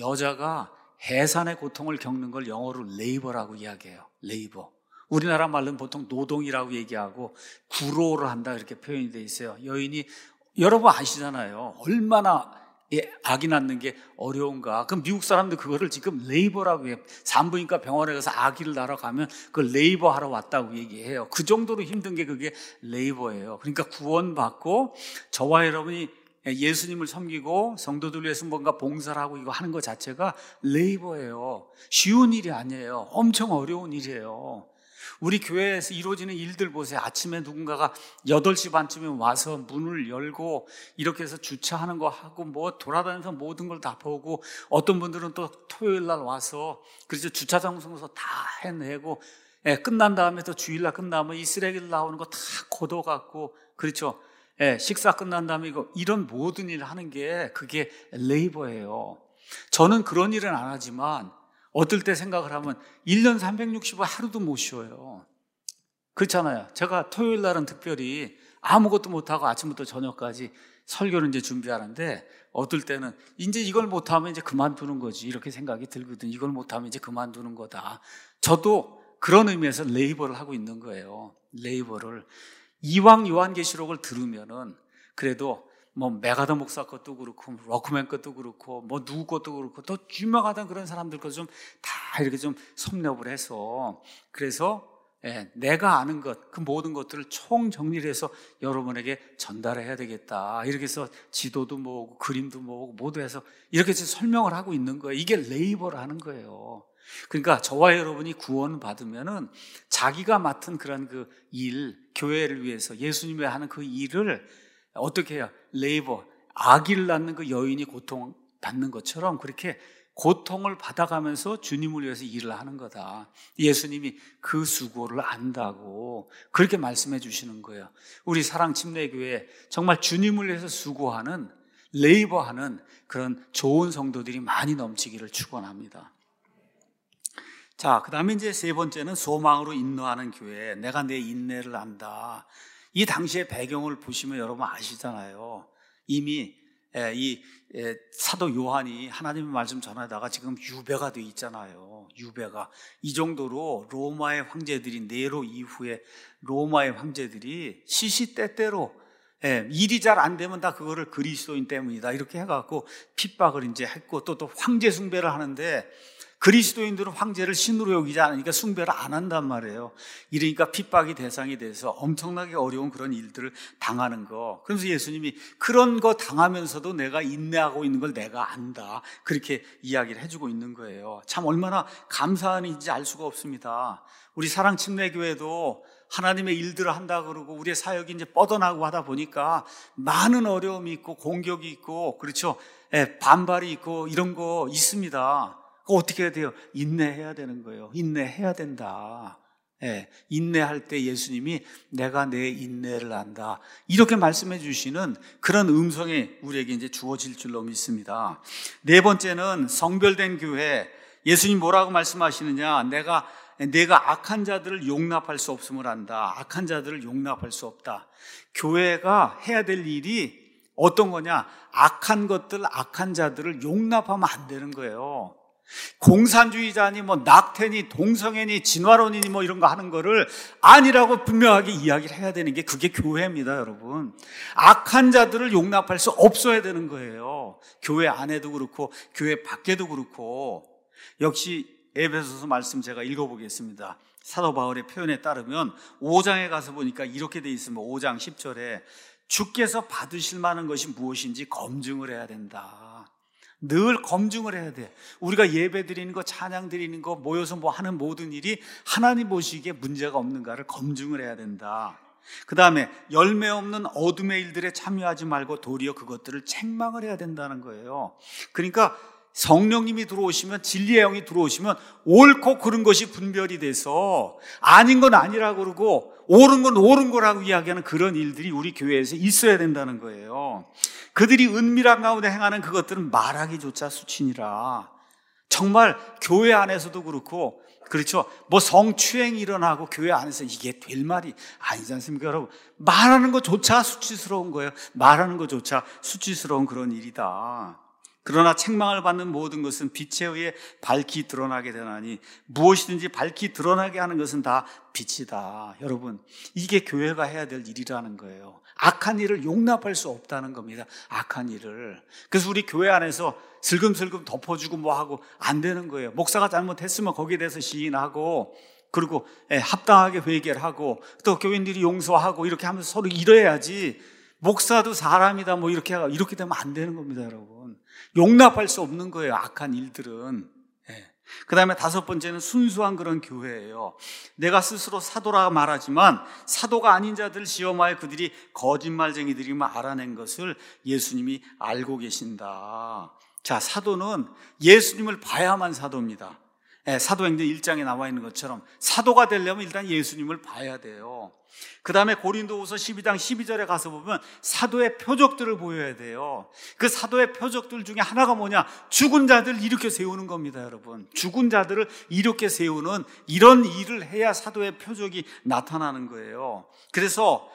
[SPEAKER 1] 여자가 해산의 고통을 겪는 걸 영어로 레이버라고 이야기해요. 레이버. 우리나라 말로는 보통 노동이라고 얘기하고 구로를 한다 이렇게 표현이 돼 있어요. 여인이, 여러분 아시잖아요. 얼마나 아기 낳는 게 어려운가. 그럼 미국 사람들 그거를 지금 레이버라고 해요. 산부인과 병원에 가서 아기를 낳으러 가면 그걸 레이버 하러 왔다고 얘기해요. 그 정도로 힘든 게 그게 레이버예요. 그러니까 구원받고 저와 여러분이 예수님을 섬기고 성도들 위해서 뭔가 봉사를 하고 이거 하는 것 자체가 레이버예요. 쉬운 일이 아니에요. 엄청 어려운 일이에요. 우리 교회에서 이루어지는 일들 보세요. 아침에 누군가가 여덟 시 반쯤에 와서 문을 열고 이렇게 해서 주차하는 거 하고 뭐 돌아다니면서 모든 걸 다 보고, 어떤 분들은 또 토요일 날 와서 그래서 주차장 청소 다 해내고, 예, 끝난 다음에 또 주일날 끝나면 이 쓰레기를 나오는 거 다 걷어갖고, 그렇죠. 예, 식사 끝난 다음에 이거 이런 모든 일을 하는 게 그게 레이버예요. 저는 그런 일은 안 하지만 어떨 때 생각을 하면 일 년 삼백육십오 하루도 못 쉬어요. 그렇잖아요. 제가 토요일 날은 특별히 아무것도 못하고 아침부터 저녁까지 설교를 이제 준비하는데, 어떨 때는 이제 이걸 못하면 이제 그만두는 거지 이렇게 생각이 들거든. 이걸 못하면 이제 그만두는 거다. 저도 그런 의미에서 레이버를 하고 있는 거예요. 레이버를. 이왕 요한계시록을 들으면은 그래도 뭐 메가더 목사 것도 그렇고 러크맨 것도 그렇고 뭐 누구 것도 그렇고 또 유명하던 그런 사람들 것 좀 다 이렇게 좀 섭렵을 해서, 그래서 예, 내가 아는 것, 그 모든 것들을 총 정리를 해서 여러분에게 전달해야 되겠다. 이렇게 해서 지도도 모으고 그림도 모으고 모두 해서 이렇게 해서 설명을 하고 있는 거예요. 이게 레이버를 하는 거예요. 그러니까 저와 여러분이 구원 받으면은 자기가 맡은 그런 그 일, 교회를 위해서 예수님이 하는 그 일을 어떻게 해요? 레이버, 아기를 낳는 그 여인이 고통 받는 것처럼 그렇게 고통을 받아가면서 주님을 위해서 일을 하는 거다. 예수님이 그 수고를 안다고 그렇게 말씀해 주시는 거예요. 우리 사랑침례교회 정말 주님을 위해서 수고하는, 레이버하는 그런 좋은 성도들이 많이 넘치기를 축원합니다. 자, 그 다음에 이제 세 번째는 소망으로 인도하는 교회. 내가 내 인내를 안다. 이 당시의 배경을 보시면 여러분 아시잖아요. 이미 이 사도 요한이 하나님의 말씀 전하다가 지금 유배가 돼 있잖아요. 유배가. 이 정도로 로마의 황제들이, 네로 이후에 로마의 황제들이 시시때때로 일이 잘 안 되면 다 그거를 그리스도인 때문이다 이렇게 해갖고 핍박을 이제 했고, 또 또 황제 숭배를 하는데 그리스도인들은 황제를 신으로 여기지 않으니까 숭배를 안 한단 말이에요. 이러니까 핍박이 대상이 돼서 엄청나게 어려운 그런 일들을 당하는 거. 그래서 예수님이 그런 거 당하면서도 내가 인내하고 있는 걸 내가 안다. 그렇게 이야기를 해주고 있는 거예요. 참 얼마나 감사한 일인지 알 수가 없습니다. 우리 사랑침례교회도 하나님의 일들을 한다 그러고 우리의 사역이 이제 뻗어나고 하다 보니까 많은 어려움이 있고 공격이 있고, 그렇죠. 반발이 있고 이런 거 있습니다. 어떻게 해야 돼요? 인내해야 되는 거예요. 인내해야 된다. 예, 인내할 때 예수님이 내가 내 인내를 안다, 이렇게 말씀해 주시는 그런 음성이 우리에게 이제 주어질 줄로 믿습니다. 네 번째는 성별된 교회. 예수님 뭐라고 말씀하시느냐? 내가 내가 악한 자들을 용납할 수 없음을 안다. 악한 자들을 용납할 수 없다. 교회가 해야 될 일이 어떤 거냐? 악한 것들, 악한 자들을 용납하면 안 되는 거예요. 공산주의자니 뭐 낙태니 동성애니 진화론이니 뭐 이런 거 하는 거를 아니라고 분명하게 이야기를 해야 되는 게 그게 교회입니다, 여러분. 악한 자들을 용납할 수 없어야 되는 거예요. 교회 안에도 그렇고 교회 밖에도 그렇고. 역시 에베소서 말씀 제가 읽어보겠습니다. 사도 바울의 표현에 따르면 오 장에 가서 보니까 이렇게 돼 있습니다. 오 장 십 절에 주께서 받으실 만한 것이 무엇인지 검증을 해야 된다. 늘 검증을 해야 돼. 우리가 예배 드리는 거, 찬양 드리는 거, 모여서 뭐 하는 모든 일이 하나님 보시기에 문제가 없는가를 검증을 해야 된다. 그 다음에 열매 없는 어둠의 일들에 참여하지 말고 도리어 그것들을 책망을 해야 된다는 거예요. 그러니까 성령님이 들어오시면, 진리의 영이 들어오시면 옳고 그른 것이 분별이 돼서 아닌 건 아니라고 그러고 옳은 건 옳은 거라고 이야기하는 그런 일들이 우리 교회에서 있어야 된다는 거예요. 그들이 은밀한 가운데 행하는 그것들은 말하기조차 수치니라. 정말 교회 안에서도 그렇고, 그렇죠, 뭐 성추행이 일어나고 교회 안에서 이게 될 말이 아니지 않습니까, 여러분? 말하는 것조차 수치스러운 거예요. 말하는 것조차 수치스러운 그런 일이다. 그러나 책망을 받는 모든 것은 빛에 의해 밝히 드러나게 되나니 무엇이든지 밝히 드러나게 하는 것은 다 빛이다. 여러분, 이게 교회가 해야 될 일이라는 거예요. 악한 일을 용납할 수 없다는 겁니다. 악한 일을. 그래서 우리 교회 안에서 슬금슬금 덮어주고 뭐하고 안 되는 거예요. 목사가 잘못했으면 거기에 대해서 시인하고, 그리고 합당하게 회개를 하고, 또 교인들이 용서하고 이렇게 하면서 서로 이뤄야지. 목사도 사람이다 뭐 이렇게 이렇게 되면 안 되는 겁니다, 여러분. 용납할 수 없는 거예요, 악한 일들은. 예. 그 다음에 다섯 번째는 순수한 그런 교회예요. 내가 스스로 사도라 말하지만 사도가 아닌 자들 시험하여 그들이 거짓말쟁이들임을 알아낸 것을 예수님이 알고 계신다. 자, 사도는 예수님을 봐야만 사도입니다. 예, 사도행전 일 장에 나와 있는 것처럼 사도가 되려면 일단 예수님을 봐야 돼요. 그 다음에 고린도후서 십이 장 십이 절에 가서 보면 사도의 표적들을 보여야 돼요. 그 사도의 표적들 중에 하나가 뭐냐? 죽은 자들을 일으켜 세우는 겁니다, 여러분. 죽은 자들을 일으켜 세우는 이런 일을 해야 사도의 표적이 나타나는 거예요. 그래서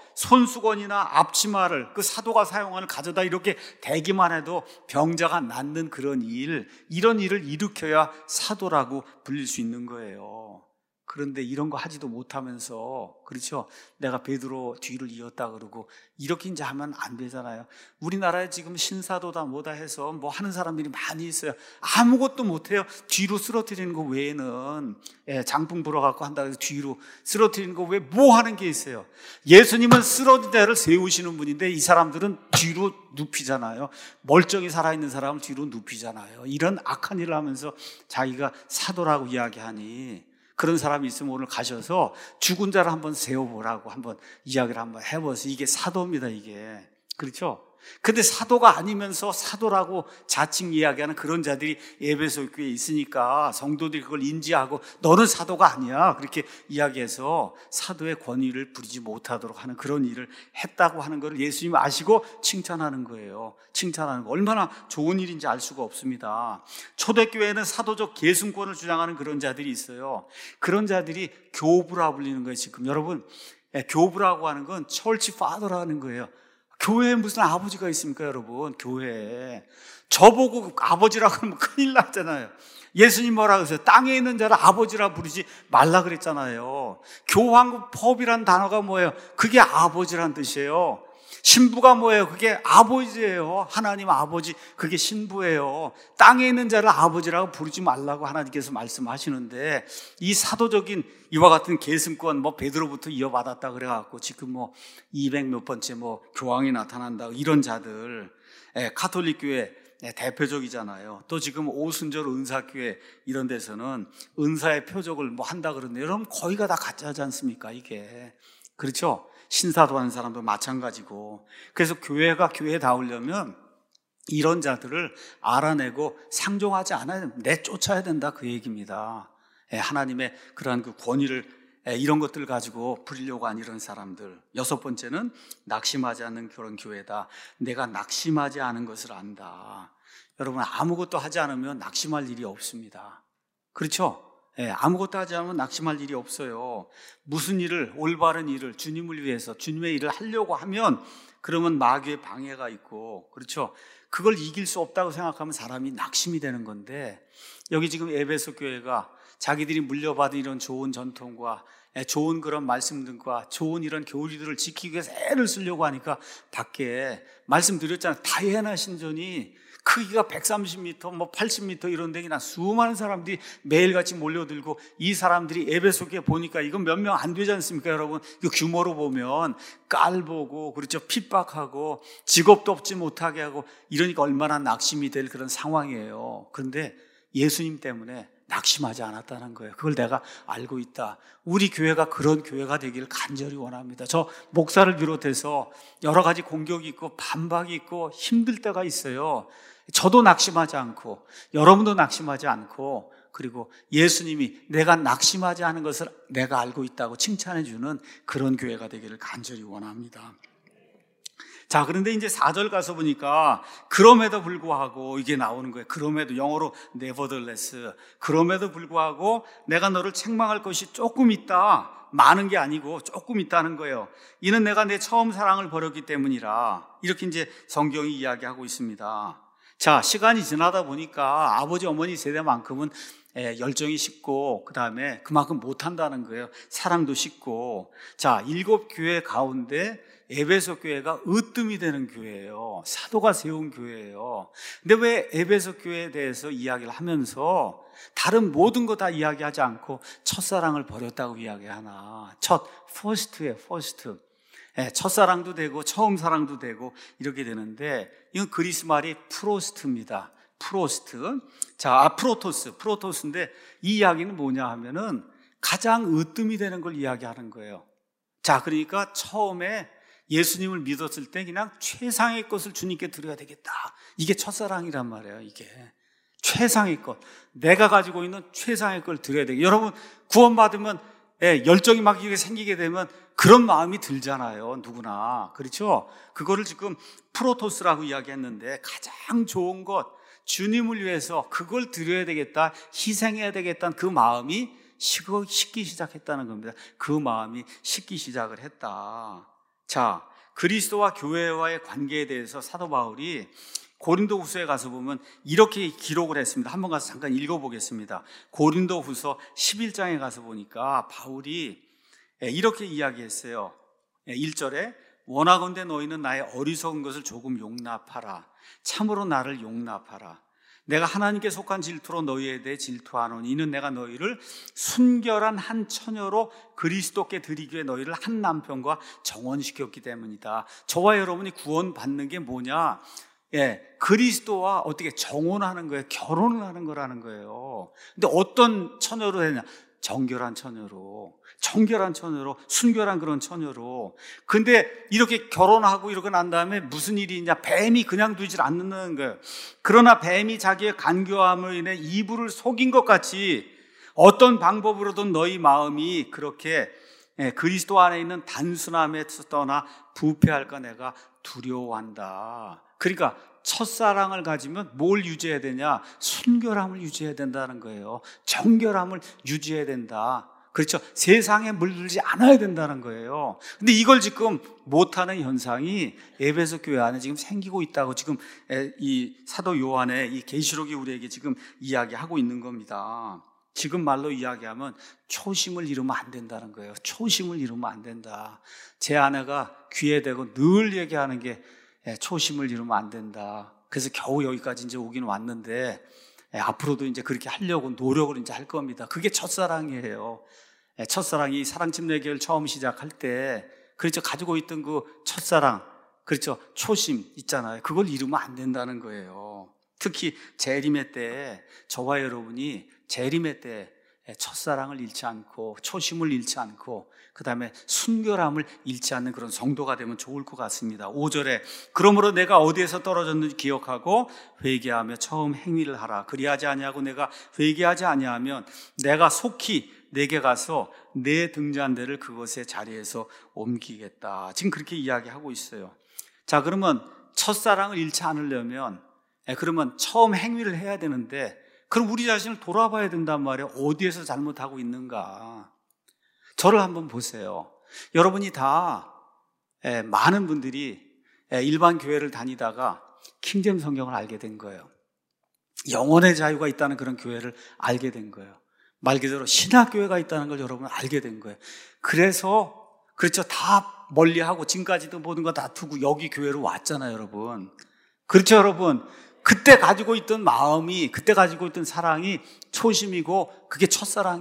[SPEAKER 1] 손수건이나 앞치마를 그 사도가 사용하는 가져다 이렇게 대기만 해도 병자가 낫는 그런 일, 이런 일을 일으켜야 사도라고 불릴 수 있는 거예요. 그런데 이런 거 하지도 못하면서, 그렇죠, 내가 베드로 뒤를 이었다 그러고 이렇게 이제 하면 안 되잖아요. 우리나라에 지금 신사도다 뭐다 해서 뭐 하는 사람들이 많이 있어요. 아무것도 못해요. 뒤로 쓰러뜨리는 거 외에는. 예, 장풍 불어갖고 한다 해서 뒤로 쓰러뜨리는 거 외에 뭐 하는 게 있어요? 예수님은 쓰러진 자를 세우시는 분인데 이 사람들은 뒤로 눕히잖아요. 멀쩡히 살아있는 사람을 뒤로 눕히잖아요. 이런 악한 일을 하면서 자기가 사도라고 이야기하니, 그런 사람이 있으면 오늘 가셔서 죽은 자를 한번 세워보라고 한번 이야기를 한번 해보세요. 이게 사도입니다, 이게. 그렇죠? 근데 사도가 아니면서 사도라고 자칭 이야기하는 그런 자들이 에베소 교회에 있으니까 성도들이 그걸 인지하고 너는 사도가 아니야, 그렇게 이야기해서 사도의 권위를 부리지 못하도록 하는 그런 일을 했다고 하는 걸 예수님이 아시고 칭찬하는 거예요. 칭찬하는 거 얼마나 좋은 일인지 알 수가 없습니다. 초대교회에는 사도적 계승권을 주장하는 그런 자들이 있어요. 그런 자들이 교부라 불리는 거예요. 지금 여러분, 교부라고 하는 건 철치 파더라는 거예요. 교회에 무슨 아버지가 있습니까, 여러분? 교회에. 저보고 아버지라고 하면 큰일 났잖아요. 예수님 뭐라 그러세요? 땅에 있는 자를 아버지라 부르지 말라 그랬잖아요. 교황법이란 단어가 뭐예요? 그게 아버지란 뜻이에요. 신부가 뭐예요? 그게 아버지예요. 하나님 아버지, 그게 신부예요. 땅에 있는 자를 아버지라고 부르지 말라고 하나님께서 말씀하시는데, 이 사도적인 이와 같은 계승권, 뭐 베드로부터 이어받았다 그래갖고 지금 뭐 이백 몇 번째 뭐 교황이 나타난다, 이런 자들, 예, 가톨릭 교회 예, 대표적이잖아요. 또 지금 오순절 은사교회 이런 데서는 은사의 표적을 뭐 한다 그러는데, 여러분 거의가 다 가짜지 않습니까, 이게? 그렇죠? 신사도 하는 사람도 마찬가지고. 그래서 교회가 교회다우려면 이런 자들을 알아내고 상종하지 않아야, 내쫓아야 된다, 그 얘기입니다. 하나님의 그러한 그 권위를 이런 것들 가지고 부리려고 하는 이런 사람들. 여섯 번째는 낙심하지 않는 그런 교회다. 내가 낙심하지 않은 것을 안다. 여러분, 아무것도 하지 않으면 낙심할 일이 없습니다. 그렇죠? 예, 아무것도 하지 않으면 낙심할 일이 없어요. 무슨 일을, 올바른 일을 주님을 위해서 주님의 일을 하려고 하면 그러면 마귀의 방해가 있고, 그렇죠? 그걸 이길 수 없다고 생각하면 사람이 낙심이 되는 건데, 여기 지금 에베소 교회가 자기들이 물려받은 이런 좋은 전통과 좋은 그런 말씀들과 좋은 이런 교리들을 지키기 위해서 애를 쓰려고 하니까 밖에 말씀드렸잖아요. 다이애나 신전이 크기가 백삼십 미터, 뭐 팔십 미터 이런 데나 수많은 사람들이 매일같이 몰려들고, 이 사람들이 에베소 교회 보니까 이건 몇 명 안 되지 않습니까, 여러분? 이 규모로 보면 깔보고, 그렇죠, 핍박하고 직업도 얻지 못하게 하고, 이러니까 얼마나 낙심이 될 그런 상황이에요. 그런데 예수님 때문에 낙심하지 않았다는 거예요. 그걸 내가 알고 있다. 우리 교회가 그런 교회가 되기를 간절히 원합니다. 저 목사를 비롯해서 여러 가지 공격이 있고 반박이 있고 힘들 때가 있어요. 저도 낙심하지 않고 여러분도 낙심하지 않고, 그리고 예수님이 내가 낙심하지 않은 것을 내가 알고 있다고 칭찬해 주는 그런 교회가 되기를 간절히 원합니다. 자, 그런데 이제 사 절 가서 보니까 그럼에도 불구하고 이게 나오는 거예요. 그럼에도, 영어로 nevertheless. 그럼에도 불구하고 내가 너를 책망할 것이 조금 있다. 많은 게 아니고 조금 있다는 거예요. 이는 내가 내 처음 사랑을 버렸기 때문이라. 이렇게 이제 성경이 이야기하고 있습니다. 자, 시간이 지나다 보니까 아버지 어머니 세대만큼은 열정이 식고, 그 다음에 그만큼 못한다는 거예요. 사랑도 식고. 자, 일곱 교회 가운데 에베소 교회가 으뜸이 되는 교회예요. 사도가 세운 교회예요. 근데 왜 에베소 교회에 대해서 이야기를 하면서 다른 모든 거 다 이야기하지 않고 첫사랑을 버렸다고 이야기하나? 첫, 퍼스트예요, 퍼스트. 예, 첫사랑도 되고 처음 사랑도 되고 이렇게 되는데, 이건 그리스 말이 프로스트입니다. 프로스트. 자, 아, 프로토스, 프로토스인데 이 이야기는 뭐냐 하면은 가장 으뜸이 되는 걸 이야기하는 거예요. 자, 그러니까 처음에 예수님을 믿었을 때 그냥 최상의 것을 주님께 드려야 되겠다. 이게 첫사랑이란 말이에요. 이게 최상의 것, 내가 가지고 있는 최상의 걸 드려야 되겠다. 여러분, 구원받으면 예, 열정이 막 이렇게 생기게 되면 그런 마음이 들잖아요. 누구나. 그렇죠? 그거를 지금 프로토스라고 이야기했는데, 가장 좋은 것, 주님을 위해서 그걸 드려야 되겠다, 희생해야 되겠다는 그 마음이 식기 시작했다는 겁니다. 그 마음이 식기 시작을 했다. 자, 그리스도와 교회와의 관계에 대해서 사도 바울이 고린도후서에 가서 보면 이렇게 기록을 했습니다. 한번 가서 잠깐 읽어보겠습니다. 고린도후서 십일 장에 가서 보니까 바울이 이렇게 이야기했어요. 일 절에 원하건대 너희는 나의 어리석은 것을 조금 용납하라. 참으로 나를 용납하라. 내가 하나님께 속한 질투로 너희에 대해 질투하노니 이는 내가 너희를 순결한 한 처녀로 그리스도께 드리기 위해 너희를 한 남편과 정혼시켰기 때문이다. 저와 여러분이 구원받는 게 뭐냐? 예, 그리스도와 어떻게 정혼하는 거예요. 결혼을 하는 거라는 거예요. 근데 어떤 처녀로 되냐? 정결한 처녀로, 정결한 처녀로, 순결한 그런 처녀로. 근데 이렇게 결혼하고 이러고 난 다음에 무슨 일이 있냐? 뱀이 그냥 두질 않는 거예요. 그러나 뱀이 자기의 간교함으로 인해 이불을 속인 것 같이 어떤 방법으로든 너희 마음이 그렇게 그리스도 안에 있는 단순함에서 떠나 부패할까 내가 두려워한다. 그러니까 첫사랑을 가지면 뭘 유지해야 되냐? 순결함을 유지해야 된다는 거예요. 정결함을 유지해야 된다. 그렇죠? 세상에 물들지 않아야 된다는 거예요. 근데 이걸 지금 못하는 현상이 에베소 교회 안에 지금 생기고 있다고 지금 이 사도 요한의 이 계시록이 우리에게 지금 이야기하고 있는 겁니다. 지금 말로 이야기하면 초심을 잃으면 안 된다는 거예요. 초심을 잃으면 안 된다. 제 아내가 귀에 대고 늘 얘기하는 게 초심을 잃으면 안 된다. 그래서 겨우 여기까지 이제 오긴 왔는데 앞으로도 이제 그렇게 하려고 노력을 이제 할 겁니다. 그게 첫사랑이에요. 첫사랑이 사랑침례교회를 처음 시작할 때, 그렇죠, 가지고 있던 그 첫사랑, 그렇죠, 초심 있잖아요. 그걸 잃으면 안 된다는 거예요. 특히 재림의 때 저와 여러분이 재림의 때 첫사랑을 잃지 않고 초심을 잃지 않고 그 다음에 순결함을 잃지 않는 그런 성도가 되면 좋을 것 같습니다. 오 절에 그러므로 내가 어디에서 떨어졌는지 기억하고 회개하며 처음 행위를 하라. 그리하지 아니하고 내가 회개하지 아니하면 내가 속히 내게 가서 내 등잔대를 그것의 자리에서 옮기겠다. 지금 그렇게 이야기하고 있어요. 자, 그러면 첫사랑을 잃지 않으려면, 그러면 처음 행위를 해야 되는데, 그럼 우리 자신을 돌아봐야 된단 말이에요. 어디에서 잘못하고 있는가. 저를 한번 보세요. 여러분이 다 많은 분들이 일반 교회를 다니다가 킹제임스 성경을 알게 된 거예요. 영혼의 자유가 있다는 그런 교회를 알게 된 거예요. 말 그대로 신학교회가 있다는 걸 여러분 알게 된 거예요. 그래서 그렇죠. 다 멀리하고 지금까지도 모든 거 다 두고 여기 교회로 왔잖아요, 여러분. 그렇죠, 여러분. 그때 가지고 있던 마음이, 그때 가지고 있던 사랑이 초심이고 그게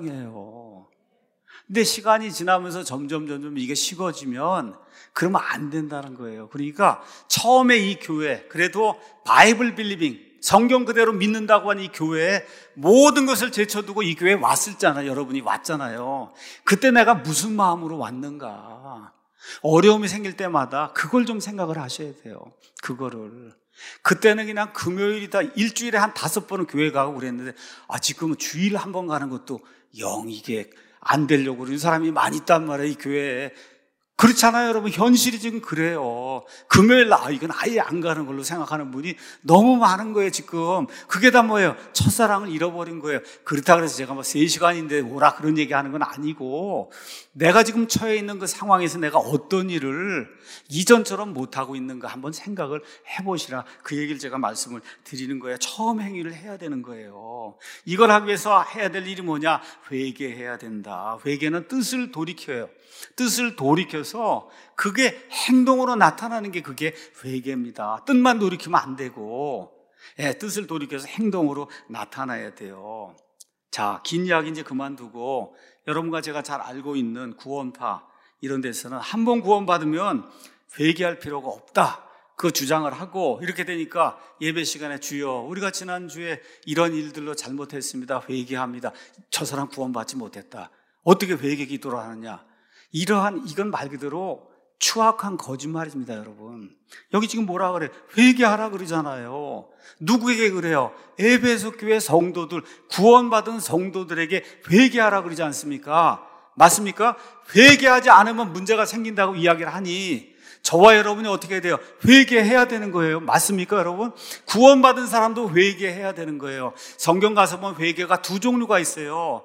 [SPEAKER 1] 첫사랑이에요. 근데 시간이 지나면서 점점 점점 이게 식어지면 그러면 안 된다는 거예요. 그러니까 처음에 이 교회, 그래도 바이블 빌리빙, 성경 그대로 믿는다고 하는 이 교회에 모든 것을 제쳐두고 이 교회에 왔었잖아요. 여러분이 왔잖아요. 그때 내가 무슨 마음으로 왔는가. 어려움이 생길 때마다 그걸 좀 생각을 하셔야 돼요. 그거를. 그때는 그냥 금요일이다, 일주일에 한 다섯 번은 교회 가고 그랬는데, 아, 지금은 주일 한 번 가는 것도 영 이게 안 되려고 그러는 사람이 많이 있단 말이에요, 이 교회에. 그렇잖아요, 여러분. 현실이 지금 그래요. 금요일 날, 아, 이건 아예 안 가는 걸로 생각하는 분이 너무 많은 거예요, 지금. 그게 다 뭐예요? 첫사랑을 잃어버린 거예요. 그렇다 그래서 제가 뭐 세 시간인데 오라 그런 얘기 하는 건 아니고, 내가 지금 처해 있는 그 상황에서 내가 어떤 일을 이전처럼 못하고 있는가 한번 생각을 해보시라. 그 얘기를 제가 말씀을 드리는 거예요. 처음 행위를 해야 되는 거예요. 이걸 하기 위해서 해야 될 일이 뭐냐? 회개해야 된다. 회개는 뜻을 돌이켜요. 뜻을 돌이켜서 그게 행동으로 나타나는 게 그게 회개입니다. 뜻만 돌이키면 안 되고, 예, 뜻을 돌이켜서 행동으로 나타나야 돼요. 자, 긴 이야기 이제 그만두고, 여러분과 제가 잘 알고 있는 구원파 이런 데서는 한 번 구원받으면 회개할 필요가 없다, 그 주장을 하고, 이렇게 되니까 예배 시간에 주여, 우리가 지난주에 이런 일들로 잘못했습니다, 회개합니다. 저 사람 구원받지 못했다. 어떻게 회개 기도를 하느냐? 이러한, 이건 말 그대로 추악한 거짓말입니다, 여러분. 여기 지금 뭐라 그래? 회개하라 그러잖아요. 누구에게 그래요? 에베소 교회 성도들, 구원받은 성도들에게 회개하라 그러지 않습니까? 맞습니까? 회개하지 않으면 문제가 생긴다고 이야기를 하니 저와 여러분이 어떻게 돼요? 회개해야 되는 거예요. 맞습니까, 여러분? 구원받은 사람도 회개해야 되는 거예요. 성경 가서 보면 회개가 두 종류가 있어요.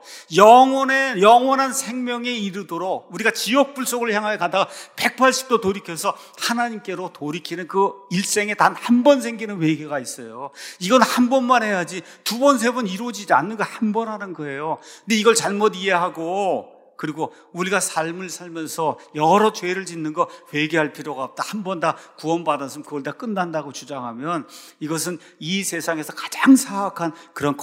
[SPEAKER 1] 영혼의, 영원한 생명에 이르도록 우리가 지옥 불 속을 향하여 가다가 백팔십 도 돌이켜서 하나님께로 돌이키는 그 일생에 단 한 번 생기는 회개가 있어요. 이건 한 번만 해야지 두 번, 세 번 이루어지지 않는 거 한 번 하는 거예요. 근데 이걸 잘못 이해하고, 그리고 우리가 삶을 살면서 여러 죄를 짓는 거 회개할 필요가 없다, 한 번 다 구원받았으면 그걸 다 끝난다고 주장하면 이것은 이 세상에서 가장 사악한 그런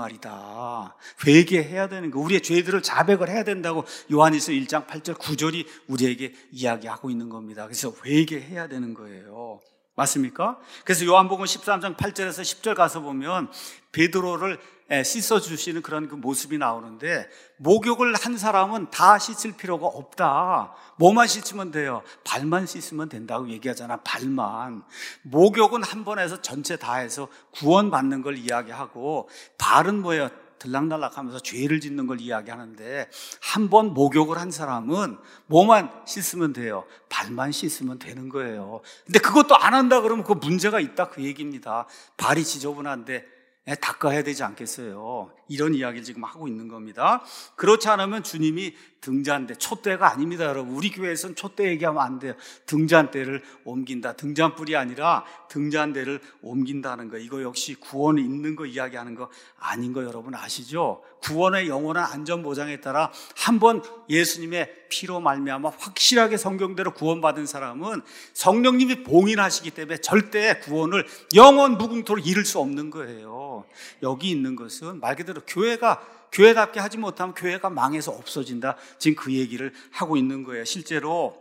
[SPEAKER 1] 거짓말이다. 회개해야 되는 거, 우리의 죄들을 자백을 해야 된다고 요한일서 일 장 팔 절 구 절이 우리에게 이야기하고 있는 겁니다. 그래서 회개해야 되는 거예요. 맞습니까? 그래서 요한복음 십삼 장 팔 절에서 십 절 가서 보면 베드로를 씻어주시는 그런 그 모습이 나오는데, 목욕을 한 사람은 다 씻을 필요가 없다. 뭐만 씻으면 돼요? 발만 씻으면 된다고 얘기하잖아. 발만. 목욕은 한 번 해서 전체 다 해서 구원받는 걸 이야기하고, 발은 뭐예요? 들락날락 하면서 죄를 짓는 걸 이야기하는데, 한 번 목욕을 한 사람은 뭐만 씻으면 돼요? 발만 씻으면 되는 거예요. 근데 그것도 안 한다 그러면 그 문제가 있다, 그 얘기입니다. 발이 지저분한데 닦아야 되지 않겠어요? 이런 이야기를 지금 하고 있는 겁니다. 그렇지 않으면 주님이 등잔대, 촛대가 아닙니다, 여러분. 우리 교회에서는 촛대 얘기하면 안 돼요. 등잔대를 옮긴다. 등잔불이 아니라 등잔대를 옮긴다는 거. 이거 역시 구원이 있는 거 이야기하는 거 아닌 거 여러분 아시죠? 구원의 영원한 안전보장에 따라 한번 예수님의 피로 말미암아 확실하게 성경대로 구원받은 사람은 성령님이 봉인하시기 때문에 절대 구원을 영원 무궁토록 잃을 수 없는 거예요. 여기 있는 것은 말 그대로 교회가 교회답게 하지 못하면 교회가 망해서 없어진다, 지금 그 얘기를 하고 있는 거예요. 실제로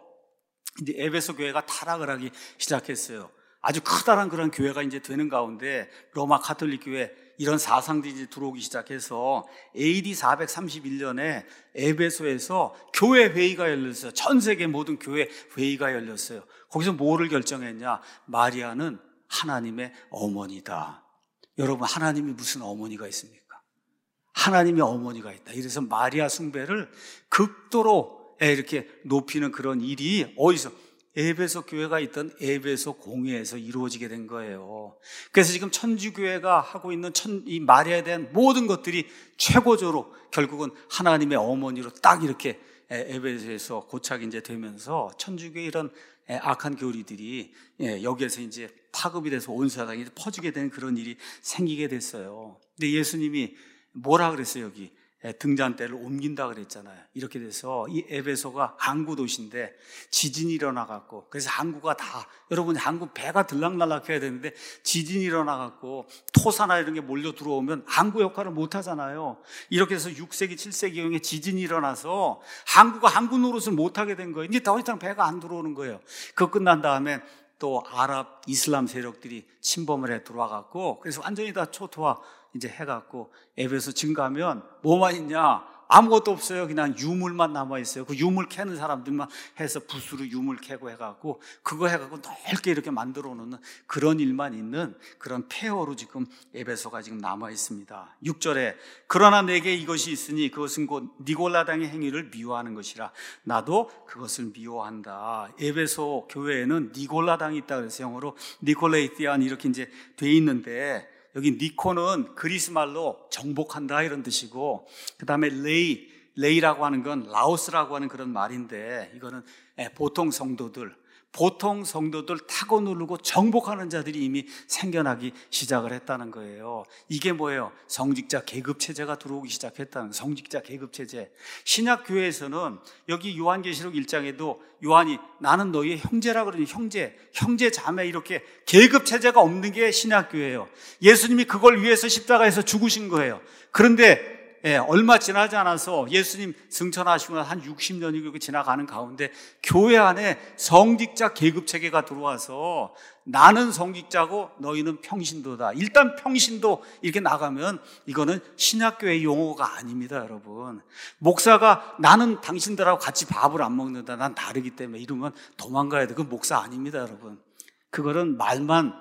[SPEAKER 1] 이제 에베소 교회가 타락을 하기 시작했어요. 아주 커다란 그런 교회가 이제 되는 가운데 로마 가톨릭 교회 이런 사상들이 이제 들어오기 시작해서 에이디 사백삼십일 년에 에베소에서 교회 회의가 열렸어요. 전 세계 모든 교회 회의가 열렸어요. 거기서 뭐를 결정했냐? 마리아는 하나님의 어머니다. 여러분, 하나님이 무슨 어머니가 있습니까? 하나님의 어머니가 있다. 이래서 마리아 숭배를 극도로 이렇게 높이는 그런 일이 어디서? 에베소 교회가 있던 에베소 공회에서 이루어지게 된 거예요. 그래서 지금 천주교회가 하고 있는 천, 이 마리아에 대한 모든 것들이 최고조로 결국은 하나님의 어머니로 딱 이렇게 에베소에서 고착이 이제 되면서 천주교의 이런 악한 교리들이 여기에서 이제 파급이 돼서 온 세상에 퍼지게 되는 그런 일이 생기게 됐어요. 근데 예수님이 뭐라 그랬어요? 여기 등잔대를 옮긴다 그랬잖아요. 이렇게 돼서 이 에베소가 항구 도시인데 지진이 일어나 갖고, 그래서 항구가 다, 여러분 항구 배가 들락날락 해야 되는데 지진이 일어나 갖고 토사나 이런 게 몰려 들어오면 항구 역할을 못 하잖아요. 이렇게 해서 육 세기 칠 세기경에 지진이 일어나서 항구가 항구 노릇을 못 하게 된 거예요. 이제 더 이상 배가 안 들어오는 거예요. 그거 끝난 다음에 또 아랍 이슬람 세력들이 침범을 해 들어와 갖고, 그래서 완전히 다 초토화 이제 해갖고 에베소 지금 가면 뭐만 있냐? 아무것도 없어요. 그냥 유물만 남아있어요. 그 유물 캐는 사람들만 해서 붓으로 유물 캐고 해갖고 그거 해갖고 넓게 이렇게 만들어 놓는 그런 일만 있는 그런 폐허로 지금 에베소가 지금 남아있습니다. 육 절에 그러나 내게 이것이 있으니 그것은 곧 니골라당의 행위를 미워하는 것이라 나도 그것을 미워한다. 에베소 교회에는 니골라당이 있다 그래서 영어로 니콜레이티안 이렇게 이제 돼 있는데, 여기 니코는 그리스 말로 정복한다 이런 뜻이고, 그 다음에 레이, 레이라고 하는 건 라오스라고 하는 그런 말인데, 이거는 보통 성도들, 보통 성도들 타고 누르고 정복하는 자들이 이미 생겨나기 시작을 했다는 거예요. 이게 뭐예요? 성직자 계급체제가 들어오기 시작했다는 거예요. 성직자 계급체제. 신약교회에서는 여기 요한계시록 일 장에도 요한이 나는 너희의 형제라 그러니 형제, 형제 자매 이렇게 계급체제가 없는 게 신약교회예요. 예수님이 그걸 위해서 십자가에서 죽으신 거예요. 그런데 예, 얼마 지나지 않아서 예수님 승천하시고 한 육십 년이 그렇게 지나가는 가운데 교회 안에 성직자 계급 체계가 들어와서 나는 성직자고 너희는 평신도다. 일단 평신도 이렇게 나가면 이거는 신약교회 용어가 아닙니다, 여러분. 목사가 나는 당신들하고 같이 밥을 안 먹는다. 난 다르기 때문에 이러면 도망가야 돼. 그건 목사 아닙니다, 여러분. 그거는 말만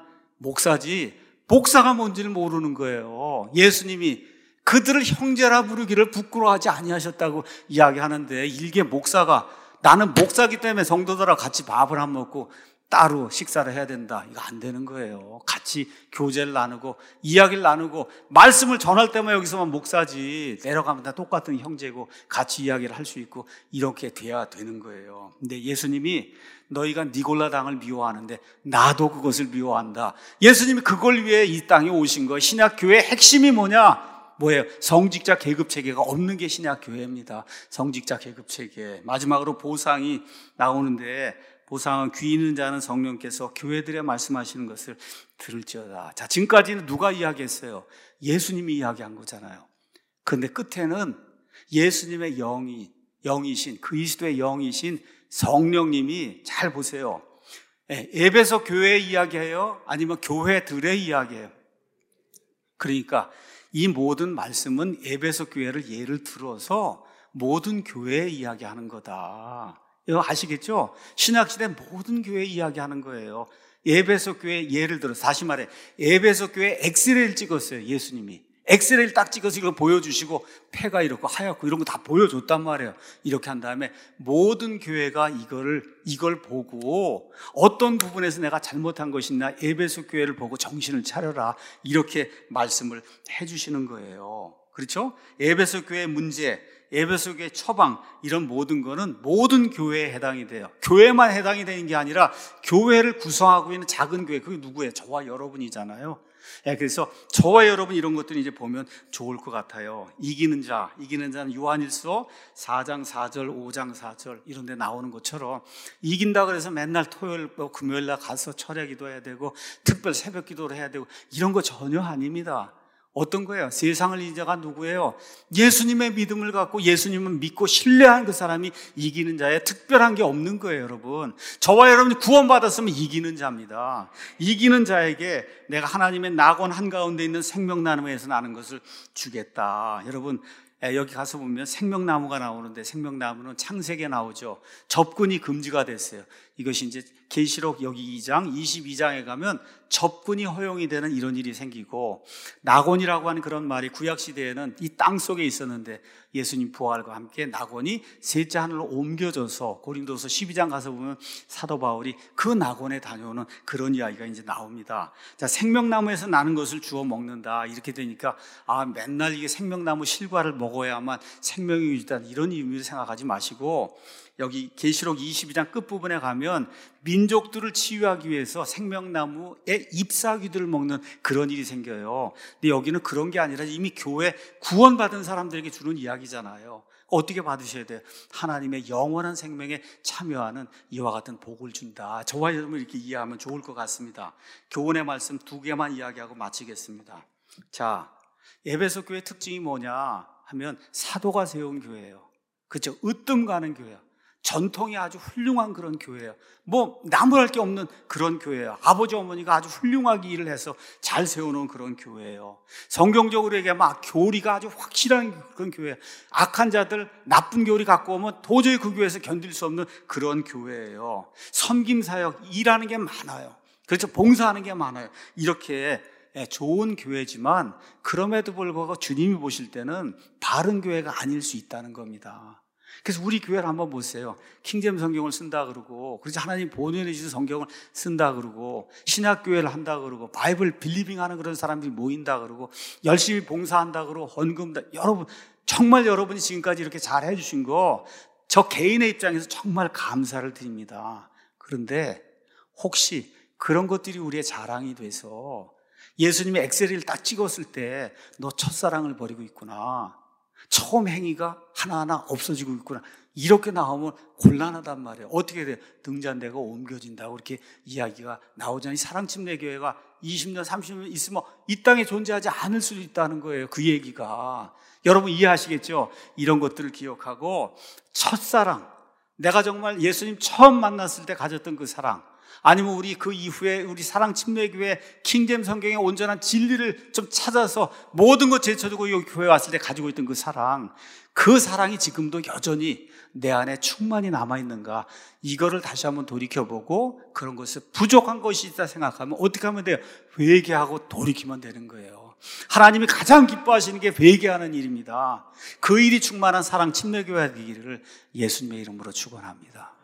[SPEAKER 1] 목사지 목사가 뭔지를 모르는 거예요. 예수님이 그들을 형제라 부르기를 부끄러워하지 아니하셨다고 이야기하는데, 일개 목사가 나는 목사기 때문에 성도들하고 같이 밥을 안 먹고 따로 식사를 해야 된다. 이거 안 되는 거예요. 같이 교제를 나누고 이야기를 나누고 말씀을 전할 때만 여기서만 목사지, 내려가면 다 똑같은 형제고 같이 이야기를 할 수 있고 이렇게 돼야 되는 거예요. 근데 예수님이 너희가 니골라 당을 미워하는데 나도 그것을 미워한다. 예수님이 그걸 위해 이 땅에 오신 거예요. 신약 교회의 핵심이 뭐냐? 뭐예요? 성직자 계급 체계가 없는 게 신약 교회입니다. 성직자 계급 체계. 마지막으로 보상이 나오는데, 보상은 귀 있는 자는 성령께서 교회들에 말씀하시는 것을 들을지어다. 자, 지금까지는 누가 이야기했어요? 예수님이 이야기한 거잖아요. 그런데 끝에는 예수님의 영이, 영이신, 그리스도의 영이신 성령님이, 잘 보세요. 에베소 교회의 이야기예요? 아니면 교회들의 이야기예요? 그러니까 이 모든 말씀은 에베소 교회를 예를 들어서 모든 교회에 이야기하는 거다. 이거 아시겠죠? 신약시대 모든 교회에 이야기하는 거예요. 에베소 교회 예를 들어서, 다시 말해 에베소 교회 엑스레이를 찍었어요. 예수님이 엑스레이를 딱 찍어서 이거 보여주시고 폐가 이렇고 하얗고 이런 거 다 보여줬단 말이에요. 이렇게 한 다음에 모든 교회가 이걸 이걸 보고 어떤 부분에서 내가 잘못한 것이 있나 에베소 교회를 보고 정신을 차려라, 이렇게 말씀을 해주시는 거예요. 그렇죠? 에베소 교회의 문제, 에베소 교회 처방, 이런 모든 거는 모든 교회에 해당이 돼요. 교회만 해당이 되는 게 아니라 교회를 구성하고 있는 작은 교회, 그게 누구예요? 저와 여러분이잖아요. 예, 그래서 저와 여러분 이런 것들이 이제 보면 좋을 것 같아요. 이기는 자, 이기는 자는 요한일서 사 장 사 절, 오 장 사 절 이런 데 나오는 것처럼 이긴다 그래서 맨날 토요일, 금요일 날 가서 철야 기도해야 되고 특별 새벽 기도를 해야 되고 이런 거 전혀 아닙니다. 어떤 거예요? 세상을 이긴 자가 누구예요? 예수님의 믿음을 갖고 예수님을 믿고 신뢰한 그 사람이 이기는 자에 특별한 게 없는 거예요, 여러분. 저와 여러분이 구원받았으면 이기는 자입니다. 이기는 자에게 내가 하나님의 낙원 한가운데 있는 생명나무에서 나는 것을 주겠다. 여러분, 여기 가서 보면 생명나무가 나오는데 생명나무는 창세기에 나오죠. 접근이 금지가 됐어요. 이것이 이제 계시록 여기 이 장, 이십이 장에 가면 접근이 허용이 되는 이런 일이 생기고, 낙원이라고 하는 그런 말이 구약 시대에는 이 땅 속에 있었는데 예수님 부활과 함께 낙원이 셋째 하늘로 옮겨져서, 고린도서 십이 장 가서 보면 사도 바울이 그 낙원에 다녀오는 그런 이야기가 이제 나옵니다. 자, 생명나무에서 나는 것을 주워 먹는다 이렇게 되니까 아, 맨날 이게 생명나무 실과를 먹어야만 생명이 유지된다 이런 의미로 생각하지 마시고, 여기 계시록 이십이 장 끝부분에 가면 민족들을 치유하기 위해서 생명나무의 잎사귀들을 먹는 그런 일이 생겨요. 근데 여기는 그런 게 아니라 이미 교회 구원받은 사람들에게 주는 이야기잖아요. 어떻게 받으셔야 돼요? 하나님의 영원한 생명에 참여하는 이와 같은 복을 준다. 저와 여러분 이렇게 이해하면 좋을 것 같습니다. 교훈의 말씀 두 개만 이야기하고 마치겠습니다. 자, 에베소 교회 특징이 뭐냐 하면 사도가 세운 교회예요. 그렇죠? 으뜸 가는 교회예요. 전통이 아주 훌륭한 그런 교회예요. 뭐 나무랄 게 없는 그런 교회예요. 아버지 어머니가 아주 훌륭하게 일을 해서 잘 세워놓은 그런 교회예요. 성경적으로 얘기하면 아, 교리가 아주 확실한 그런 교회예요. 악한 자들 나쁜 교리 갖고 오면 도저히 그 교회에서 견딜 수 없는 그런 교회예요. 섬김사역 일하는 게 많아요. 그렇죠? 봉사하는 게 많아요. 이렇게 좋은 교회지만 그럼에도 불구하고 주님이 보실 때는 바른 교회가 아닐 수 있다는 겁니다. 그래서 우리 교회를 한번 보세요. 킹제임 성경을 쓴다 그러고, 그래서 하나님 본연의 주신 성경을 쓴다 그러고, 신학교회를 한다 그러고, 바이블 빌리빙 하는 그런 사람들이 모인다 그러고, 열심히 봉사한다 그러고, 헌금, 여러분, 정말 여러분이 지금까지 이렇게 잘 해주신 거, 저 개인의 입장에서 정말 감사를 드립니다. 그런데 혹시 그런 것들이 우리의 자랑이 돼서 예수님이 엑셀을 딱 찍었을 때 너 첫사랑을 버리고 있구나, 처음 행위가 하나하나 없어지고 있구나, 이렇게 나오면 곤란하단 말이에요. 어떻게 돼요? 등잔대가 옮겨진다고 이렇게 이야기가 나오잖아요. 사랑침례교회가 이십 년, 삼십 년 있으면 이 땅에 존재하지 않을 수도 있다는 거예요. 그 얘기가. 여러분 이해하시겠죠? 이런 것들을 기억하고, 첫사랑, 내가 정말 예수님 처음 만났을 때 가졌던 그 사랑, 아니면 우리 그 이후에 우리 사랑침례교회 킹제임 성경의 온전한 진리를 좀 찾아서 모든 것 제쳐두고 여기 교회 왔을 때 가지고 있던 그 사랑, 그 사랑이 지금도 여전히 내 안에 충만히 남아있는가, 이거를 다시 한번 돌이켜보고 그런 것을 부족한 것이 있다 생각하면 어떻게 하면 돼요? 회개하고 돌이키면 되는 거예요. 하나님이 가장 기뻐하시는 게 회개하는 일입니다. 그 일이 충만한 사랑침례교회 되기를 예수님의 이름으로 축원합니다.